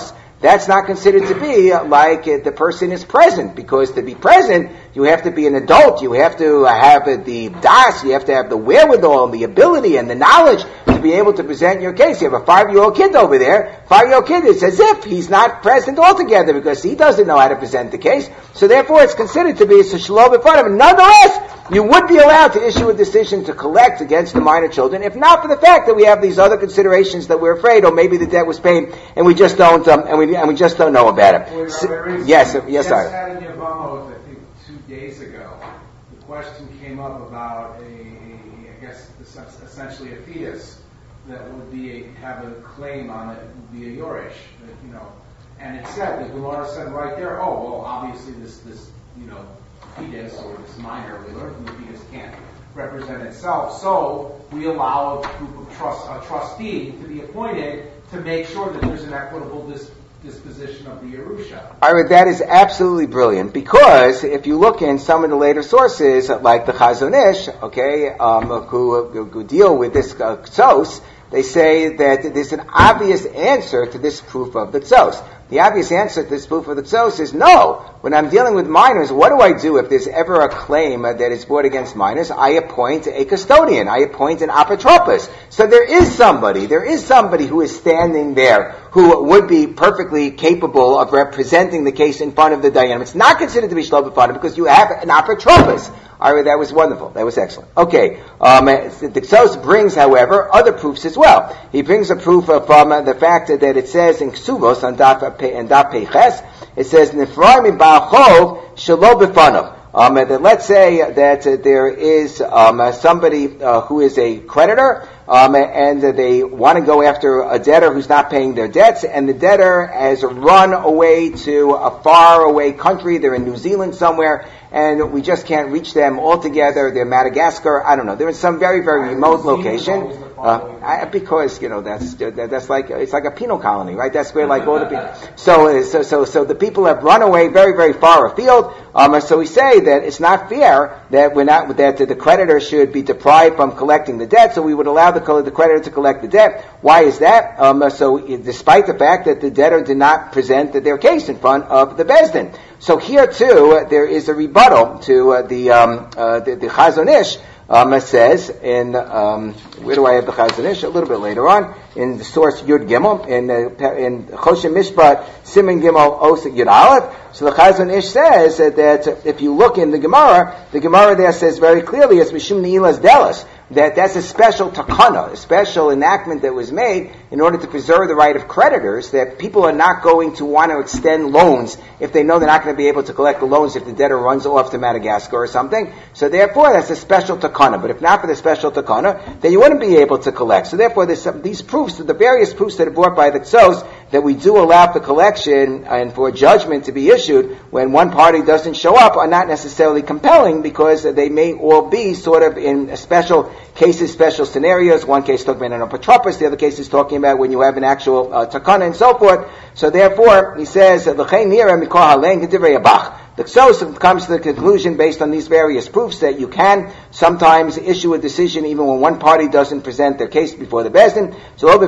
that's not considered to be like uh, the person is present, because to be present, you have to be an adult, you have to have uh, the das, you have to have the wherewithal, and the ability, and the knowledge to be able to present your case. You have a five-year-old kid over there, five-year-old kid, it's as if he's not present altogether, because he doesn't know how to present the case, so therefore it's considered to be a shelo b'fanav. Nonetheless, you would be allowed to issue a decision to collect against the minor children, if not for the fact that we have these other considerations that we're afraid, or maybe the debt was paid, and we just don't, um, and we and we just don't know about it. Wait, So, wait, yes, uh, yes, Yes, sir. had in Yavamos, I think two days ago, the question came up about a, a I guess, essentially a fetus that would be a, have a claim on it, would be a Yorish, that, you know, and it said, the Gemara said right there, oh, well, obviously this, this, you know, fetus or this minor, we learned from the fetus can't represent itself, so we allow a group of trust, a trustee to be appointed to make sure that there's an equitable dis- disposition of the Yerusha. All right, that is absolutely brilliant, because if you look in some of the later sources, like the Chazon Ish, okay, um, who, who deal with this uh, tzos, they say that there's an obvious answer to this proof of the tzos. The obvious answer to this proof of the tzos is no. When I'm dealing with minors, what do I do if there's ever a claim uh, that is brought against minors? I appoint a custodian. I appoint an apotropos. So there is somebody, there is somebody who is standing there who would be perfectly capable of representing the case in front of the dayanim. It's not considered to be shlo b'fanav because you have an apotropos. All right, that was wonderful. That was excellent. Okay, um, the Ksos brings, however, other proofs as well. He brings a proof of, from uh, the fact that it says in Ksuvos on Daf and Daf Peiches, it says Nifroi mi ba'al chov shelo b'fanav. Um, that let's say that uh, there is um, uh, somebody uh, who is a creditor, um, and uh, they want to go after a debtor who's not paying their debts, and the debtor has run away to a far away country. They're in New Zealand somewhere, and we just can't reach them altogether. They're Madagascar. I don't know. They're in some very, very remote location. Uh, I, because you know that's that, that's like it's like a penal colony, right? That's where like all the people. So so so so the people have run away very, very far afield. Um, so we say that it's not fair that we're not that the creditor should be deprived from collecting the debt. So we would allow the the creditor to collect the debt. Why is that? Um, so despite the fact that the debtor did not present their case in front of the Beis Din. So here too, uh, there is a rebuttal to uh, the, um, uh, the the Chazon Ish. Um, it says in um, where do I have the Chazon Ish? A little bit later on in the source Yud Gimel in uh, in Choshen Mishpat Siman Gimel Os Yud Aleph. So the Chazon Ish says uh, that if you look in the Gemara, the Gemara there says very clearly it's Mishum Neilas Delas. That that's a special takana, a special enactment that was made in order to preserve the right of creditors, that people are not going to want to extend loans if they know they're not going to be able to collect the loans if the debtor runs off to Madagascar or something. So therefore, that's a special takana. But if not for the special takana, then you wouldn't be able to collect. So therefore, there's some, these proofs, the various proofs that are brought by the Ksos, that we do allow for collection and for judgment to be issued when one party doesn't show up are not necessarily compelling, because they may all be sort of in special cases, special scenarios. One case talking about an apotropos, the other case is talking about when you have an actual uh, takana and so forth. So therefore, he says, L'chein nira mikol halein k'divrei Abach. The Ksos comes to the conclusion based on these various proofs that you can sometimes issue a decision even when one party doesn't present their case before the Beis Din. So only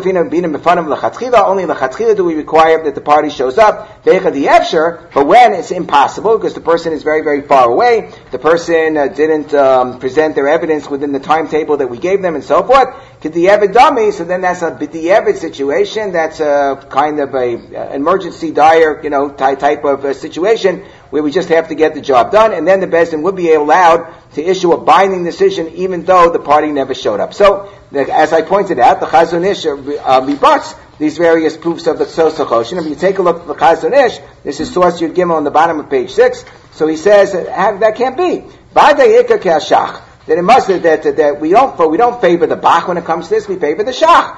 l'chatchila do we require that the party shows up. But when it's impossible, because the person is very, very far away, the person uh, didn't um, present their evidence within the timetable that we gave them and so forth, dummy, so then that's a b'di'evid situation, that's a kind of a uh, emergency dire, you know, ty- type of uh, situation, where we just have to get the job done, and then the Beis Din would be allowed to issue a binding decision even though the party never showed up. So, the, as I pointed out, the Chazon Ish uh, rebuts these various proofs of the Ksos HaChoshen. If you take a look at the Chazon Ish, this is source Yud Gimel on the bottom of page six, so he says that, that can't be. That it must that that we don't we don't favor the Bach when it comes to this. We favor the Shach.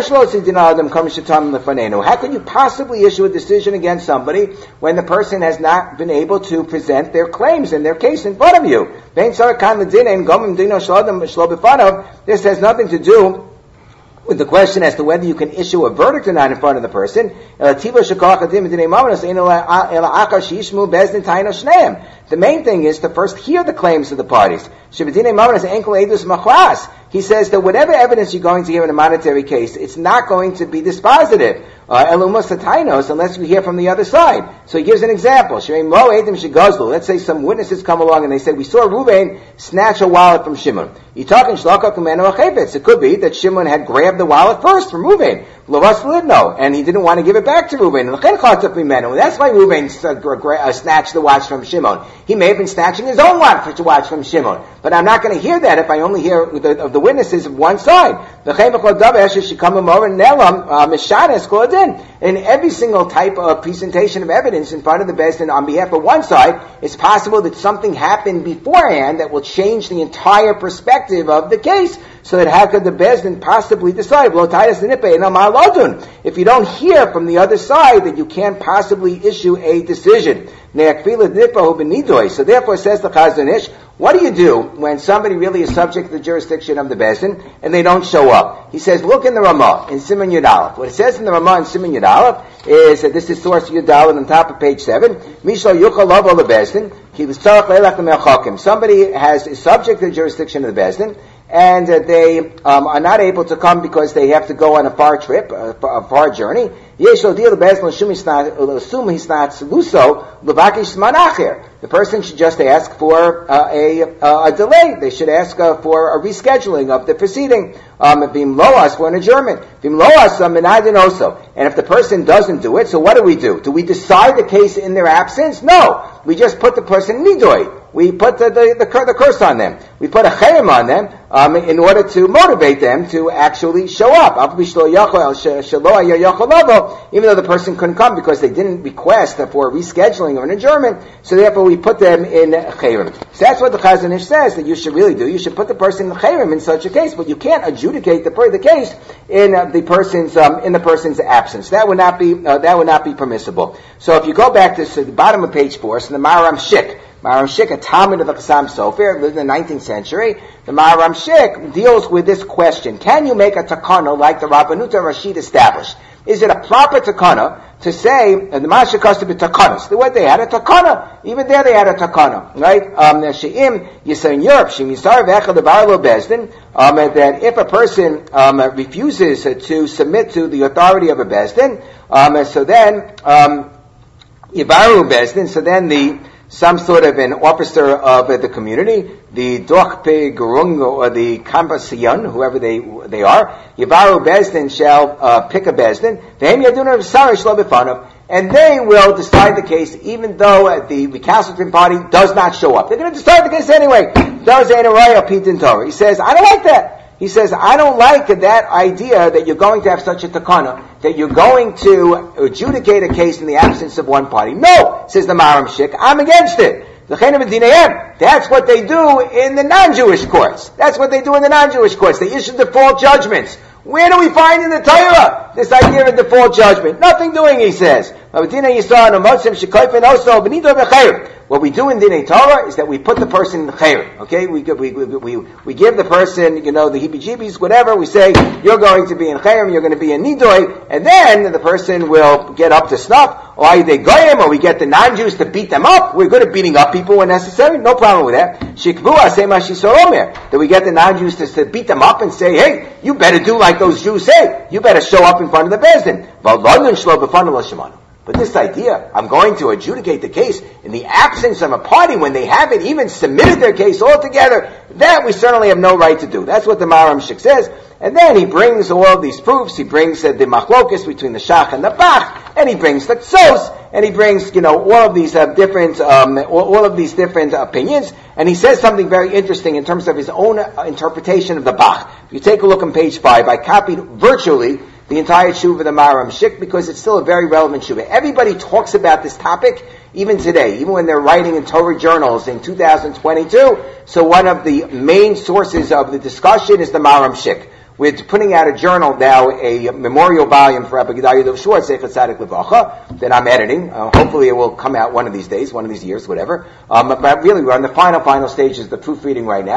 How can you possibly issue a decision against somebody when the person has not been able to present their claims and their case in front of you? This has nothing to do with the question as to whether you can issue a verdict or not in front of the person. The main thing is to first hear the claims of the parties. Shebedinei mamon is enkel edus machras. He says that whatever evidence you're going to hear in a monetary case, it's not going to be dispositive. Elumas satainos, unless you hear from the other side. So he gives an example. Let's say some witnesses come along and they say, we saw Reuven snatch a wallet from Shimon. It could be that Shimon had grabbed the wallet first from Reuven. And he didn't want to give it back to Reuven. That's why Reuven snatched the watch from Shimon. He may have been snatching his own watch from Shimon. But I'm not going to hear that if I only hear the, of the witnesses of one side. In every single type of presentation of evidence in front of the Beis Din on behalf of one side, it's possible that something happened beforehand that will change the entire perspective of the case. So that how could the Beis Din possibly decide? If you don't hear from the other side, that you can't possibly issue a decision. So therefore, says the Chazon Ish, what do you do when somebody really is subject to the jurisdiction of the Beis Din and they don't show up? He says, look in the Ramah, in Siman Yud Aleph. What it says in the Ramah in Siman Yud Aleph is that this is source Yud Aleph on top of page seven. Mishlo yuchal lavo leBeis Din, ki l'tzarach leilach l'me'achokim. Somebody has, is subject to the jurisdiction of the Beis Din, and uh, they um, are not able to come because they have to go on a far trip, a, a far journey. The person should just ask for uh, a, uh, a delay. They should ask uh, for a rescheduling of the proceeding. Um, for an adjournment. And if the person doesn't do it, so what do we do? Do we decide the case in their absence? No. We just put the person nidoi. We put the, the, the, the curse on them. We put a chayim on them um, in order to motivate them to actually show up. Even though the person couldn't come because they didn't request for a rescheduling or an adjournment, so therefore we put them in chayim. So that's what the Chazon Ish says that you should really do. You should put the person in chayim in such a case, but you can't adjudicate the, the case in uh, the person's um, in the person's absence. That would not be uh, that would not be permissible. So if you go back to so the bottom of page four, so the Maharam Shik. Maharam Shik, a Talmud of the Chassam Sofer, lived in the nineteenth century. The Maharam Shik deals with this question. Can you make a takana like the Rabbanut Rashid established? Is it a proper takana to say, and the Masha custom be takanas? The way they had a takana. Even there they had a takana, right? Um, She'im, you say in Europe, She'im Yisar V'echad Levar Lo Beis Din, um, that if a person, um, refuses to submit to the authority of a Beis Din, um, so then, um, Yivaru Beis Din, so then the, some sort of an officer of uh, the community, the Dochpe Gurung or the Kambasiyan, whoever they they are, Yivaru Beis Din shall uh, pick a Beis Din, and they will decide the case even though uh, the recalcitrant party does not show up. They're going to decide the case anyway. He says, I don't like that. He says, I don't like that idea that you're going to have such a takana, that you're going to adjudicate a case in the absence of one party. No, says the Maharam Shik, I'm against it. That's what they do in the non-Jewish courts. That's what they do in the non-Jewish courts. They issue default judgments. Where do we find in the Torah this idea of default judgment? Nothing doing, he says. What we do in Dinei Torah is that we put the person in the chayr. Okay, we, we we we give the person, you know, the heebie-jeebies, whatever. We say you're going to be in chayr, you're going to be in nidoy, and then the person will get up to snuff. Or they goyim, or we get the non-Jews to beat them up. We're good at beating up people when necessary. No problem with that. Shikvua sema shisoromer. That we get the non-Jews to, to beat them up and say, hey, you better do like those Jews say. You better show up in front of the Beis Din. But this idea, I'm going to adjudicate the case in the absence of a party when they haven't even submitted their case altogether, that we certainly have no right to do. That's what the Maharam Shik says. And then he brings all of these proofs. He brings uh, the machlokas between the shach and the bach, and he brings the tzos, and he brings, you know, all of these uh, different, um, all, all of these different opinions. And he says something very interesting in terms of his own uh, interpretation of the bach. If you take a look on page five, I copied virtually the entire tshuva of the Maharam Shik because it's still a very relevant tshuva. Everybody talks about this topic, even today, even when they're writing in Torah journals in two thousand twenty-two. So one of the main sources of the discussion is the Maharam Shik. We're putting out a journal now, a memorial volume for Rabbi Gedalia Dov Schwartz, Zeichat Tzadik Levacha, that I'm editing. Uh, hopefully it will come out one of these days, one of these years, whatever. Um, but really, we're on the final, final stages of the proofreading right now.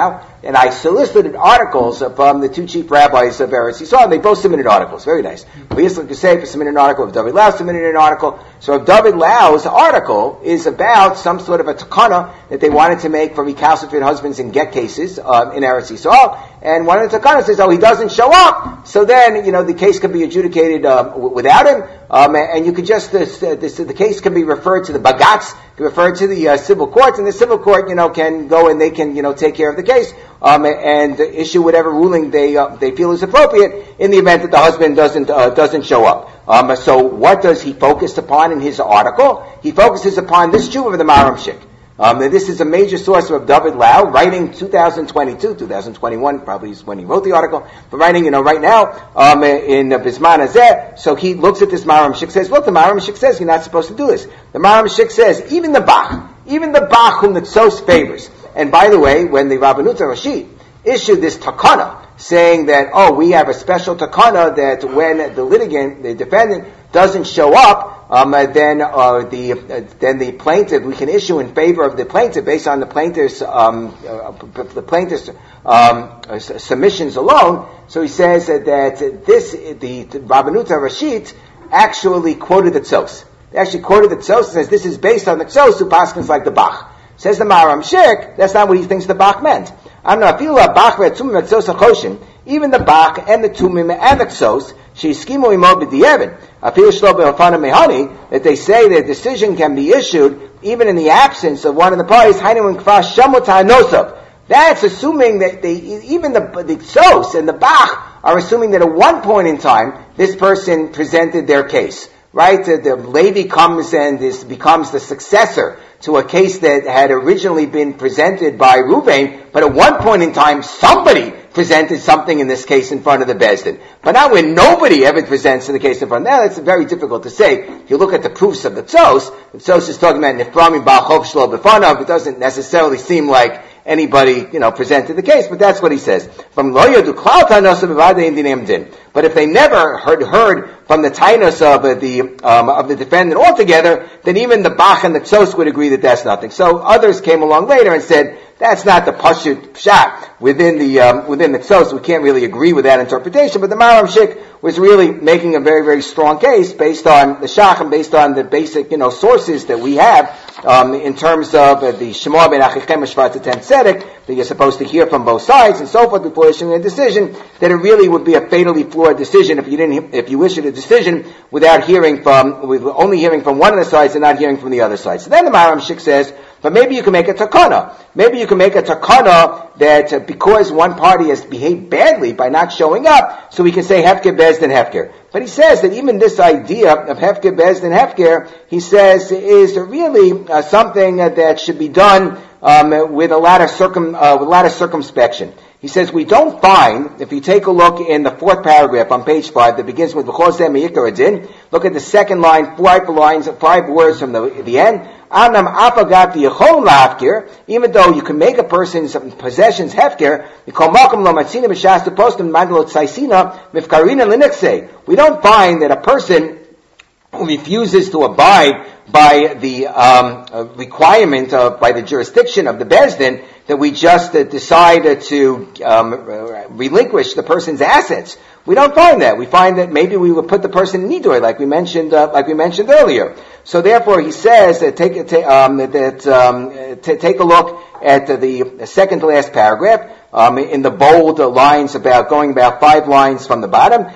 and I solicited articles from the two chief rabbis of Eretz Yisrael, and they both submitted articles. Very nice. Yisrael Kusei submitted an article, David Lau submitted an article. So David Lau's article is about some sort of a takana that they wanted to make for recalcitrant husbands in get cases uh, in Eretz Yisrael. And one of the takanas says, oh, he doesn't show up. So then, you know, the case can be adjudicated uh, w- without him, um, and you could just, this, uh, this, the case can be referred to the Bagatz, can refer to the uh, civil court, and the civil court, you know, can go and they can, you know, take care of the case, um, and issue whatever ruling they uh, they feel is appropriate in the event that the husband doesn't uh, doesn't show up. Um, so what does he focus upon in his article? He focuses upon this tshuva of the Maramshik. Um, and this is a major source of David Lau, writing two thousand twenty-two, two thousand twenty-one, probably is when he wrote the article, but writing, you know, right now, um, in uh, Bisman Hazeh. So he looks at this Maramshik, says, look, the Maramshik says you're not supposed to do this. The Maramshik says, even the Bach, even the Bach whom the Tzos favors. And by the way, when the Rabbanut Rashit issued this takana, saying that, oh, we have a special takana that when the litigant, the defendant, doesn't show up, um, uh, then uh, the uh, then the plaintiff, we can issue in favor of the plaintiff based on the plaintiff's um, uh, the plaintiff's um, uh, submissions alone. So he says that, that this the, the Rabbanut Rashit actually quoted the Tzos. They actually quoted the Tzos and says this is based on the Tzos who paskins like the Bach. Says the Maramshik, that's not what he thinks the Bach meant. I'm not feel a Bach ve'tumim tzos achoshin. Even the Bach and the Tumim and the Tzos, she'iskimu imo b'di'evin. Afil shlo be'ofana mehani, that they say that a decision can be issued even in the absence of one of the parties. Hainu in kfar shamot ha'nosav. That's assuming that they, even the, the Tzos and the Bach are assuming that at one point in time, this person presented their case. Right? The, the Levi comes and this becomes the successor to a case that had originally been presented by Ruvain, but at one point in time, somebody presented something in this case in front of the Beis Din. But now when nobody ever presents the case in front of them, that's very difficult to say. If you look at the proofs of the Tzos, the Tzos is talking about Niframi Ba'achov Shlo B'fanav. It doesn't necessarily seem like anybody, you know, presented the case, but that's what he says. From Lo Yodu Klal Tanosa B'vadei Indinim Din. But if they never heard heard from the Tainos of uh, the um, of the defendant altogether, then even the Bach and the Tzos would agree that that's nothing. So others came along later and said that's not the Pashut Pshat within the um, within the Tzos. We can't really agree with that interpretation. But the Maramshik was really making a very very strong case based on the Shach and based on the basic, you know, sources that we have um, in terms of uh, the Shema ben Achichem Shvat Ten Tzedek that you're supposed to hear from both sides and so forth before issuing a decision. That it really would be a fatally flawed decision if you didn't if you issued a decision without hearing from with only hearing from one of the sides and not hearing from the other side. So then the Maramshik says, but maybe you can make a takana. Maybe you can make a takana that uh, because one party has behaved badly by not showing up, so we can say hefker Beis Din hefker. But he says that even this idea of hefker Beis Din hefker, he says, is really uh, something uh, that should be done um, with a lot of circum uh, with a lot of circumspection. He says, we don't find, if you take a look in the fourth paragraph on page five that begins with V'choseh me'ikar adin, look at the second line, five lines, five words from the, the end. Anam apagat v'yachol la'afkir, even though you can make a person's possessions hefker, yikol makom lo matzina b'shas postim mandalot tzaisina mifkarina l'niksei. We don't find that a person who refuses to abide by the um, uh, requirement of, by the jurisdiction of the Beis Din, that we just uh, decide uh, to um, uh, relinquish the person's assets. We don't find that. We find that maybe we would put the person in nidor, like we mentioned, uh, like we mentioned earlier. So therefore, he says that take ta- um, that um, t- take a look at uh, the second to last paragraph um, in the bold uh, lines about going about five lines from the bottom.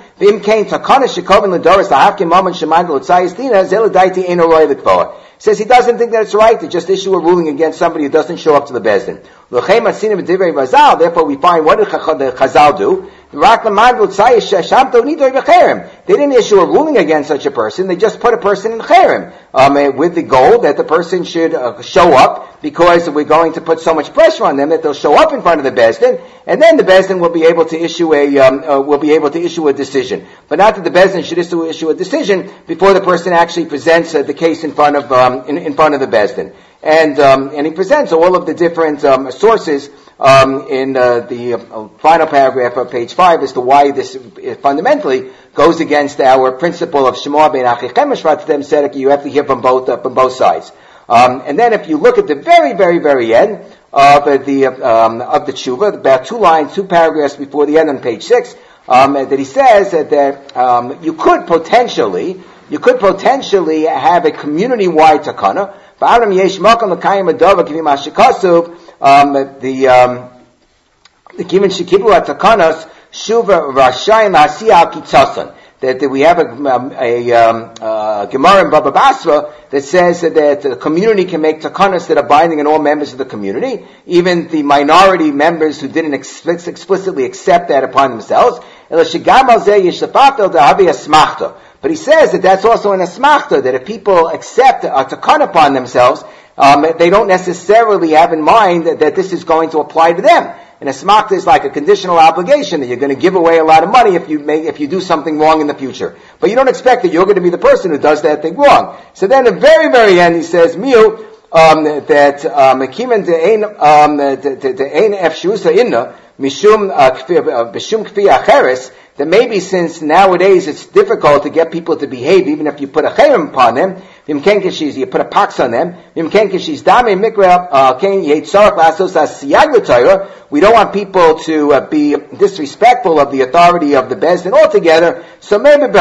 Says he doesn't think that it's right to just issue a ruling against somebody who doesn't show up to the Beis Din. Therefore, we find what did the Chazal do? They didn't issue a ruling against such a person. They just put a person in cherem um, with the goal that the person should uh, show up, because we're going to put so much pressure on them that they'll show up in front of the Beis Din, and then the Beis Din will be able to issue a um, uh, will be able to issue a decision. But not that the Beis Din should issue, issue a decision before the person actually presents uh, the case in front of um, in, in front of the Beis Din. And um, and he presents all of the different um, sources um, in uh, the uh, final paragraph of page five as to why this uh, fundamentally goes against our principle of Shema ben Achichem Shvat Tem Tzedek. You have to hear from both uh, from both sides. Um, and then if you look at the very, very, very end of uh, the um, of the tshuva, about two lines, two paragraphs before the end on page six, um, that he says that, that um, you could potentially, you could potentially have a community-wide takana. Um, the um, the given shekiblu atakanas shuva rashayim hasiya al kitzasan. That, that we have a, um, a um, uh, Gemara in Baba Basra that says that, that the community can make takanas that are binding on all members of the community, even the minority members who didn't ex- explicitly accept that upon themselves. But he says that that's also an asmachta, that if people accept a takan upon themselves, um, they don't necessarily have in mind that, that this is going to apply to them. And a smachta is like a conditional obligation that you're going to give away a lot of money if you make, if you do something wrong in the future. But you don't expect that you're going to be the person who does that thing wrong. So then at the very, very end he says, Miu, um, that, um, Kimen de ein, um, de ein efshusa inna, mishum, bishum kfi acheres, that maybe since nowadays it's difficult to get people to behave, even if you put a cherem upon them, you put a pox on them, we don't want people to uh, be disrespectful of the authority of the Beis Din altogether, so maybe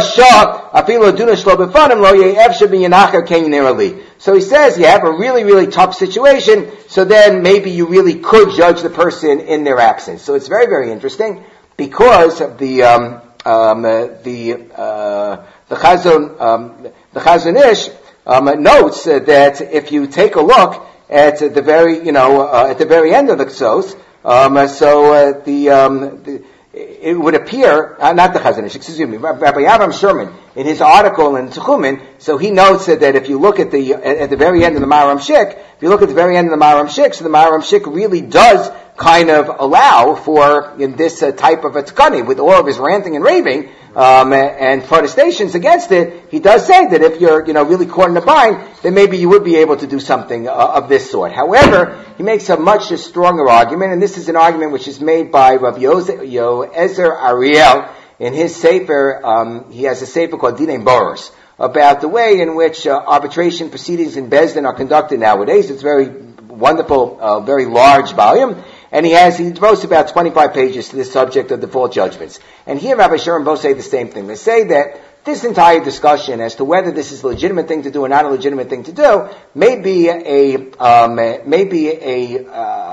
so he says you have a really, really tough situation, so then maybe you really could judge the person in their absence. So it's very, very interesting, because of the um, um, uh, the uh, the Chazon um, the Chazon Ish um, notes uh, that if you take a look at uh, the very you know uh, at the very end of the Ksos, um, uh, so uh, the, um, the it would appear uh, not the Chazon Ish, excuse me, Rabbi Avram Sherman in his article in Techumin, so he notes uh, that if you look at the at the very end of the Maharam Shik, if you look at the very end of the Maharam Shik, so the Maharam Shik really does kind of allow for in this uh, type of a tkani, with all of his ranting and raving um, and protestations against it. He does say that if you're you know really caught in a bind, then maybe you would be able to do something uh, of this sort. However, he makes a much stronger argument, and this is an argument which is made by Rabbi Yoezer Ariel in his sefer. Um, he has a sefer called Dinei Boros about the way in which uh, arbitration proceedings in Beis Din are conducted nowadays. It's very wonderful, uh, very large volume. And he has, he devotes about twenty-five pages to this subject of default judgments. And here Rabbi Sherman both say the same thing. They say that this entire discussion as to whether this is a legitimate thing to do or not a legitimate thing to do may be a, um, may be a,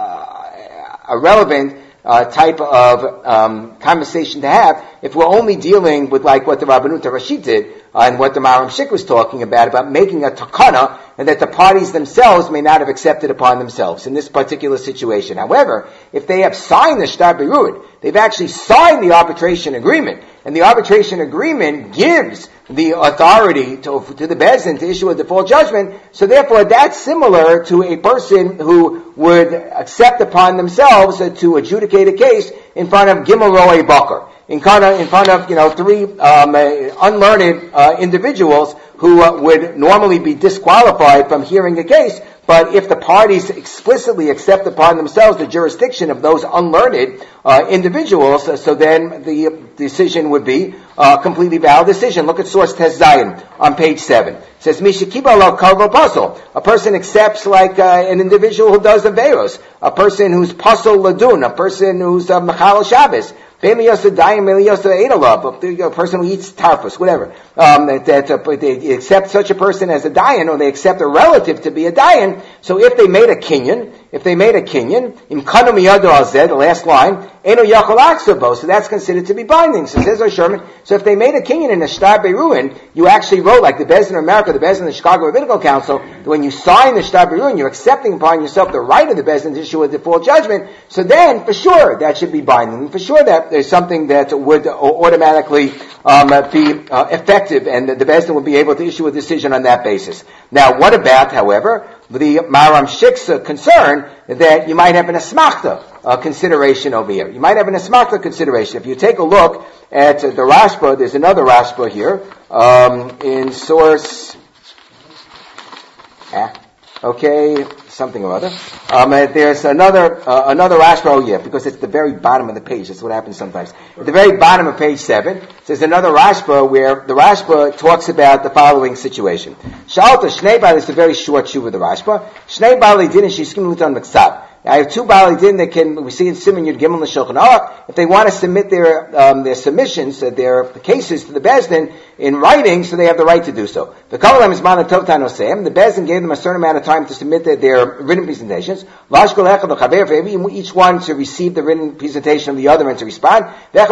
uh, a relevant uh, type of um, conversation to have if we're only dealing with like what the Rabbanut Rashid did uh, and what the Maharam Shik was talking about, about making a takana, and that the parties themselves may not have accepted upon themselves in this particular situation. However, if they have signed the Shtar Beirut, they've actually signed the arbitration agreement, and the arbitration agreement gives the authority to, to the Beis Din to issue a default judgment, so therefore that's similar to a person who would accept upon themselves uh, to adjudicate a case in front of Gimel Ro'ei Bakar, in front of, in front of you know, three um, uh, unlearned uh, individuals who uh, would normally be disqualified from hearing a case. But if the parties explicitly accept upon themselves the jurisdiction of those unlearned uh, individuals, uh, so then the decision would be a completely valid decision. Look at source Tes Zayin on page seven. It says, Misha kiba lo kalvo puzzle. A person accepts like uh, an individual who does the veros, a person who's puzzle ladun, a person who's uh, mechal Shabbos. A person who eats tarfus, whatever. Um, that, that uh, they accept such a person as a dayan, or they accept a relative to be a dayan. So if they made a kinyan, if they made a kinyan, im kanu miyado azed, the last line, eno yachol aksabo, so that's considered to be binding. So says our Sherman, so if they made a kinyan in a shtar beruin, you actually wrote, like the Beis Din of America, the Beis Din of the Chicago Rabbinical Council, that when you sign the shtar beruin, you're accepting upon yourself the right of the Beis Din to issue a default judgment. So then, for sure, that should be binding. For sure, that there's something that would automatically um, be uh, effective, and the Beis Din would be able to issue a decision on that basis. Now, what about, however, the Maharam Shik's uh, concern that you might have an asmachta uh, consideration over here? You might have an asmachta consideration. If you take a look at uh, the Rashba, there's another Rashba here um, in source. Ah, okay. Something or other. Um, uh, there's another uh, another Rashba. Oh yeah, because it's the very bottom of the page. That's what happens sometimes. At the very bottom of page seven, there's another Rashba where the Rashba talks about the following situation. Shalta Shnei Bali is a very short shuv of the Rashba. Shnei Bali didn't she skim lutan miksab. I have two Baalei Din that can, we see in Siman Yud Gimel Shulchan Aruch, if they want to submit their um, their submissions, uh, their cases to the Beis Din in writing, so they have the right to do so. The Kavalam is Mana Tov Tan Osem. The Beis Din gave them a certain amount of time to submit their, their written presentations. Lashkol Echad L'Chaver, for every, each one to receive the written presentation of the other and to respond.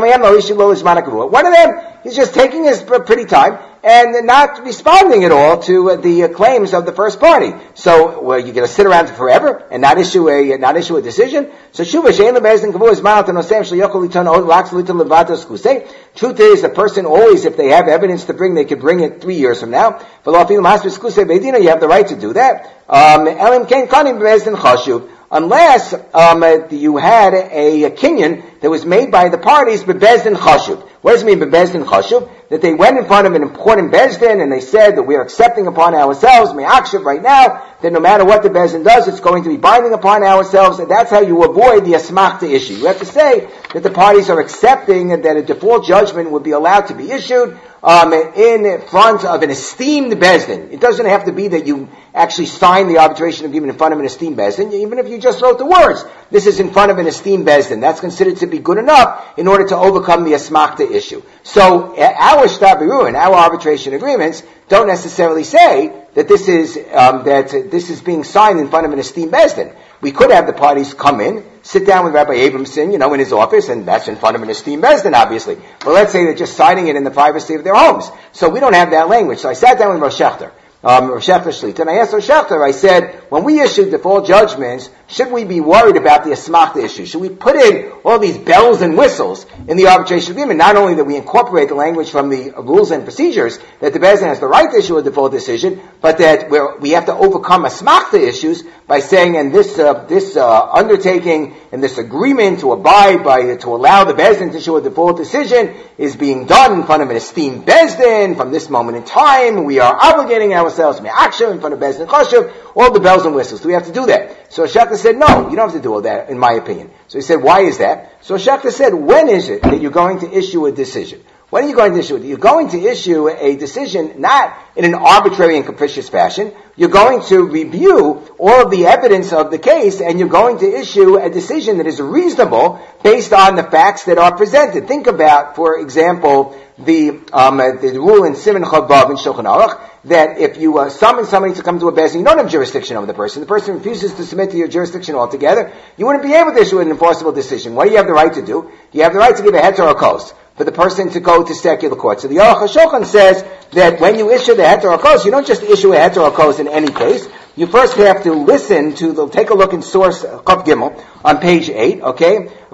One of them, he's just taking his pretty time and not responding at all to uh, the uh, claims of the first party. So, well, you're going to sit around forever and not issue a not issue a decision. So, Shuva she'en lebezdin kavu is ma'al tanosem sh'yokol liton laks liton levatos kusei. Truth is, the person always, if they have evidence to bring, they could bring it three years from now. V'lo afil masbis kusei beidina, you have the right to do that. Um, elim kein kanim bezdin chashuv. Unless um, uh, you had a, a kinyan that was made by the parties, bebezdin chashuv. What does it mean, bebezdin chashuv? That they went in front of an important bezdin and they said that we are accepting upon ourselves, me'akshav right now, that no matter what the bezdin does, it's going to be binding upon ourselves, and that's how you avoid the asmachta issue. You have to say that the parties are accepting that a default judgment would be allowed to be issued um, in front of an esteemed bezdin. It doesn't have to be that you actually sign the arbitration agreement in front of an esteemed bezdin, even if you just wrote the words. This is in front of an esteemed bezdin. That's considered to be good enough in order to overcome the asmachta issue. So our shtar b'ruin, our arbitration agreements, don't necessarily say that this is um, that this is being signed in front of an esteemed bezdin. We could have the parties come in, sit down with Rabbi Abramson, you know, in his office, and that's in front of an esteemed bezdin, obviously. But let's say they're just signing it in the privacy of their homes. So we don't have that language. So I sat down with Rosh Shechter. Um, Rosh Shechter Shlita, and I asked Rosh Shechter, I said, when we issue default judgments, should we be worried about the asmachta issue? Should we put in all these bells and whistles in the arbitration agreement? Not only that we incorporate the language from the rules and procedures that the Beis Din has the right to issue a default decision, but that we're, we have to overcome asmachta issues by saying, and this uh, this uh, undertaking and this agreement to abide by to allow the Beis Din to issue a default decision is being done in front of an esteemed Beis Din from this moment in time. We are obligating ourselves me'akshav in front of Beis Din chashuv, all the bells and whistles. Do we have to do that? So Shechter said, no, you don't have to do all that, in my opinion. So he said, why is that? So Shechter said, when is it that you're going to issue a decision? When are you going to issue it? You're going to issue a decision not in an arbitrary and capricious fashion. You're going to review all of the evidence of the case, and you're going to issue a decision that is reasonable based on the facts that are presented. Think about, for example, the um, the rule in Siman Chavav in Shulchan Aruch, that if you uh, summon somebody to come to a beis din, you don't have jurisdiction over the person. The person refuses to submit to your jurisdiction altogether. You wouldn't be able to issue an enforceable decision. What do you have the right to do? You have the right to give a heter or kos for the person to go to secular court. So the Aruch HaShulchan says that when you issue the heter or kos, you don't just issue a heter or kos in any case. You first have to listen to the, take a look in source Chav Gimel on page eight, okay? If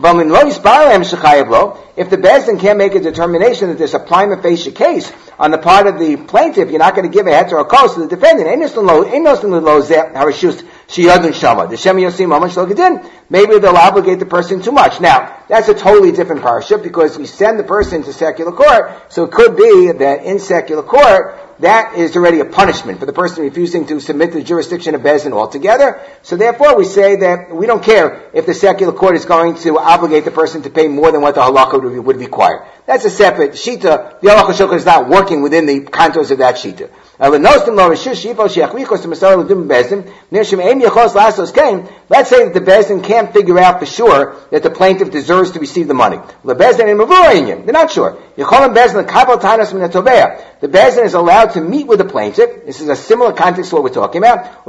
the Beis Din can't make a determination that there's a prima facie case on the part of the plaintiff, you're not going to give a heter or kos to the defendant. Maybe they'll obligate the person too much. Now, that's a totally different parasha because we send the person to secular court, so it could be that in secular court, that is already a punishment for the person refusing to submit to the jurisdiction of Beis Din altogether. So therefore we say that we don't care if the secular court is going to obligate the person to pay more than what the halakha would, would require. That's a separate shita. The Aruch HaShulchan is not working within the contours of that shita. Let's say that the Beis Din can't figure out for sure that the plaintiff deserves to receive the money. They're not sure. The Beis Din is allowed to meet with the plaintiff. This is a similar context to what we're talking about.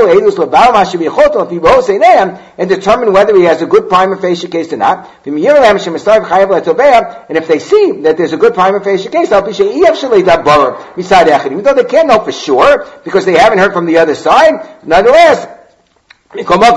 And determine whether he has a good prima facie case or not. And if they see that there's a good prima facie case, even though they can't know for sure because they haven't heard from the other side, nonetheless, since the,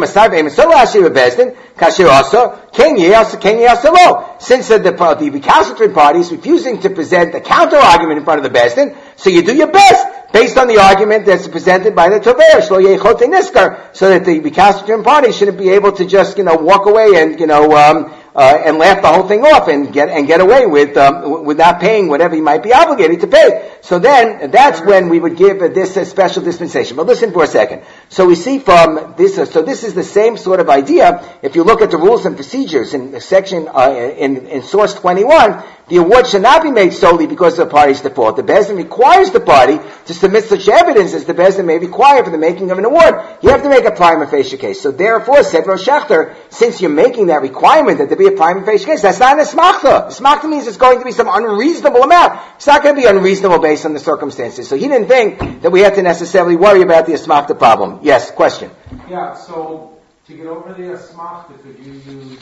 the, the recalcitrant party is refusing to present the counter argument in front of the Beis Din, so you do your best based on the argument that's presented by the Tovei, so that the recalcitrant party shouldn't be able to just, you know, walk away and, you know, um, Uh, and laugh the whole thing off and get and get away with um, with not paying whatever he might be obligated to pay. So then that's when we would give uh, this uh, special dispensation. But listen for a second. So we see from this. Uh, so this is the same sort of idea. If you look at the rules and procedures in section uh, in in source twenty-one, the award should not be made solely because of the party's default. The Beis Din requires the party to submit such evidence as the Beis Din may require for the making of an award. You have to make a prima facie case. So therefore, said Rosh Schachter, since you're making that requirement that there be a prima facie case, that's not an esmachta. Esmachta means it's going to be some unreasonable amount. It's not going to be unreasonable based on the circumstances. So he didn't think that we had to necessarily worry about the esmachta problem. Yes, question. Yeah, so to get over the esmachta, could you use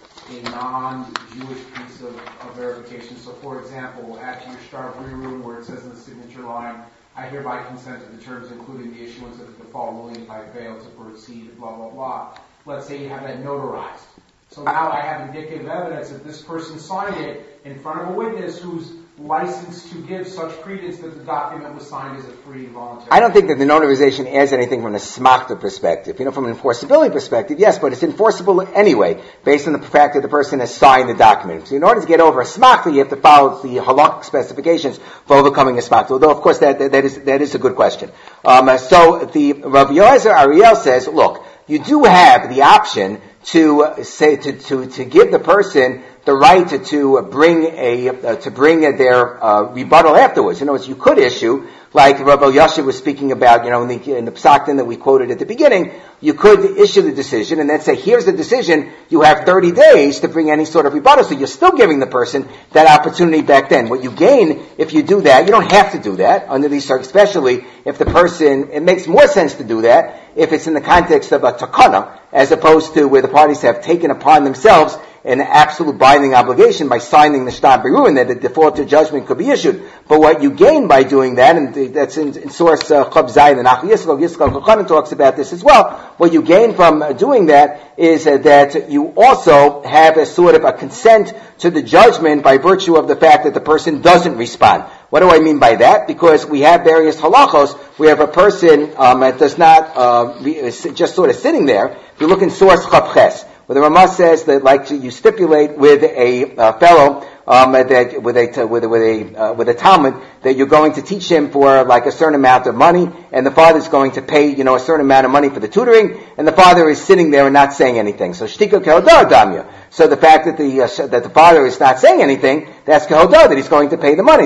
a non-Jewish piece of, of verification? So, for example, at your star room where it says in the signature line, I hereby consent to the terms including the issuance of the default ruling if I fail to proceed, blah, blah, blah. Let's say you have that notarized. So now I have indicative evidence that this person signed it in front of a witness who's licensed to give such credence that the document was signed as a free voluntary. I don't think that the notarization adds anything from a smachta perspective. You know, from an enforceability perspective, yes, but it's enforceable anyway, based on the fact that the person has signed the document. So in order to get over a smachta, you have to follow the halakhic specifications for overcoming a smachta. Although, of course, that, that, that is that is a good question. Um, so the Rav Yoezer Ariel says, look, you do have the option to uh, say to, to to give the person the right to, to bring a uh, to bring a, their uh, rebuttal afterwards. In other words, you could issue, like Rabbi Yashiv was speaking about, you know, in the, in the Psak Din that we quoted at the beginning, you could issue the decision and then say, here's the decision, you have thirty days to bring any sort of rebuttal. So you're still giving the person that opportunity back then. What you gain if you do that, you don't have to do that under these circumstances, especially if the person, it makes more sense to do that if it's in the context of a takana, as opposed to where the parties have taken upon themselves an absolute binding obligation by signing the Shtar Beruin that a defaulted judgment could be issued. But what you gain by doing that, and that's in, in source uh, Chav Zayin and Ach Yisrael, Yisrael Kochanan talks about this as well. What you gain from uh, doing that is uh, that you also have a sort of a consent to the judgment by virtue of the fact that the person doesn't respond. What do I mean by that? Because we have various halachos. We have a person um, that does not uh, re- just sort of sitting there. If you look in source Chav Ches, where the Ramah says that, like, you stipulate with a uh, fellow um, that with a with a with a uh, with a Talmud that you're going to teach him for like a certain amount of money, and the father's going to pay, you know, a certain amount of money for the tutoring, and the father is sitting there and not saying anything. So shtika kehodah damya. So the fact that the uh, that the father is not saying anything, that's kehodah, that he's going to pay the money.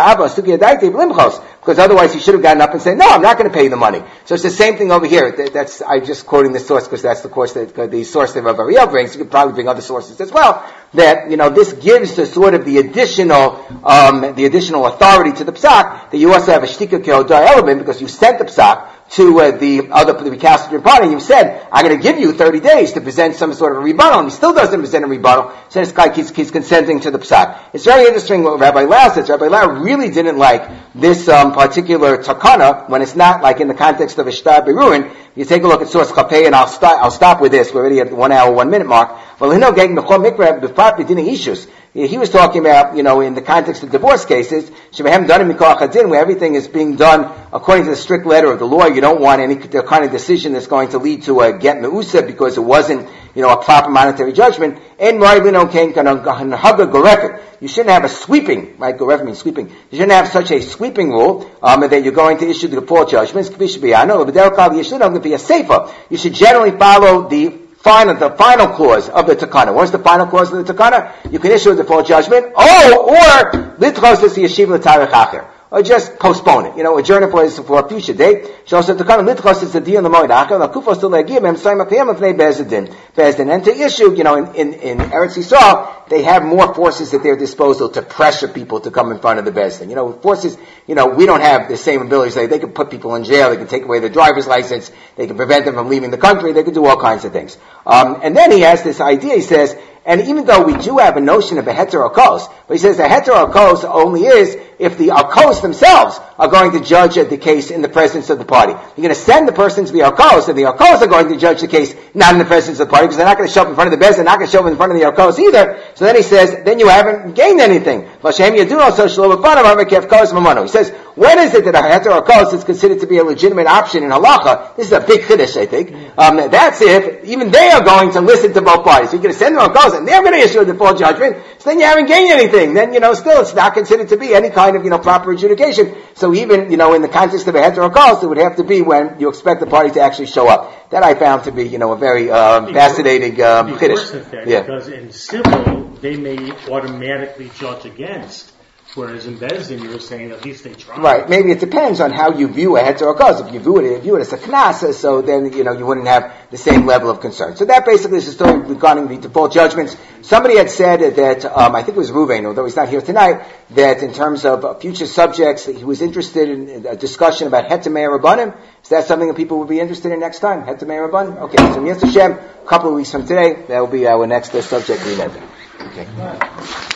Because otherwise he should have gotten up and said, no, I'm not going to pay the money. So it's the same thing over here. That's, I'm just quoting the source because that's the course that the source that Rav Ariel brings. You could probably bring other sources as well. That, you know, this gives the sort of the additional, um, the additional authority to the psak, that you also have a shtika kehodah element because you sent the psak to uh, the other the recalcitrant party. You said, I'm going to give you thirty days to present some sort of a rebuttal, and he still doesn't present a rebuttal. So this guy keeps, keeps consenting to the psak. It's very interesting what Rabbi Lau says. Rabbi Lau really didn't like this um, particular takana when it's not like in the context of a shtar beruin. You take a look at source Chapei, and I'll stop. I'll stop with this. We're already at the one hour, one minute mark. Well, he was talking about, you know, in the context of divorce cases, where everything is being done according to the strict letter of the law. You don't want any kind of decision that's going to lead to a get me'usa because it wasn't, you know, a proper monetary judgment. You shouldn't have a sweeping, right? Goref means sweeping. You shouldn't have such a sweeping rule um, that you're going to issue the default judgments. You should be a safer. You should generally follow the final, the final clause of the takana. What's the final clause of the takana? You can issue a default judgment. Oh, or litchos is the yeshiva l'tarich acher. Or just postpone it. You know, adjourn it for, for a future date. Also, takana litchos is the deal in the moed acher. L'kufos to le'agim em soim akiyam l'fnei bezdin. Bezdin. And to issue, you know, in, in, in Eretz Yisrael, they have more forces at their disposal to pressure people to come in front of the bezdin. You know, forces, you know, we don't have the same abilities. They, they can put people in jail. They can take away their driver's license. They can prevent them from leaving the country. They can do all kinds of things. Um, and then he has this idea. He says, and even though we do have a notion of a heterokos, but he says a heterokos only is if the arkos themselves are going to judge the case in the presence of the party. You're going to send the person to the arkos, and the arkos are going to judge the case not in the presence of the party, because they're not going to show up in front of the bezdin, they're not going to show up in front of the arkos either. So then he says, then you haven't gained anything. He says, when is it that a heterokos is considered to be a legitimate option in halacha? This is a big chiddush, I think. Um, that's if even they are going to listen to both parties. So you're going to send them arkos, and they're going to issue a default judgment. So then you haven't gained anything. Then, you know, still it's not considered to be any kind of, you know, proper adjudication. So even, you know, in the context of a heterokos, it would have to be when you expect the party to actually show up. That I found to be, you know, a very um, fascinating um, chiddush. Yeah. Because in civil, they may automatically judge against. Whereas in Bezdin, you're saying at least they try. Right. Maybe it depends on how you view a heter or cause. If you view it, view it as a knasa, so then, you know, you wouldn't have the same level of concern. So that basically is the story regarding the default judgments. Somebody had said that, um, I think it was Ruvain, although he's not here tonight, that in terms of uh, future subjects, he was interested in a discussion about heter mei rabbanim. Is that something that people would be interested in next time? Heter mei rabbanim? Okay. So Mitzvah Hashem, a couple of weeks from today, that will be our next uh, subject we read. Okay.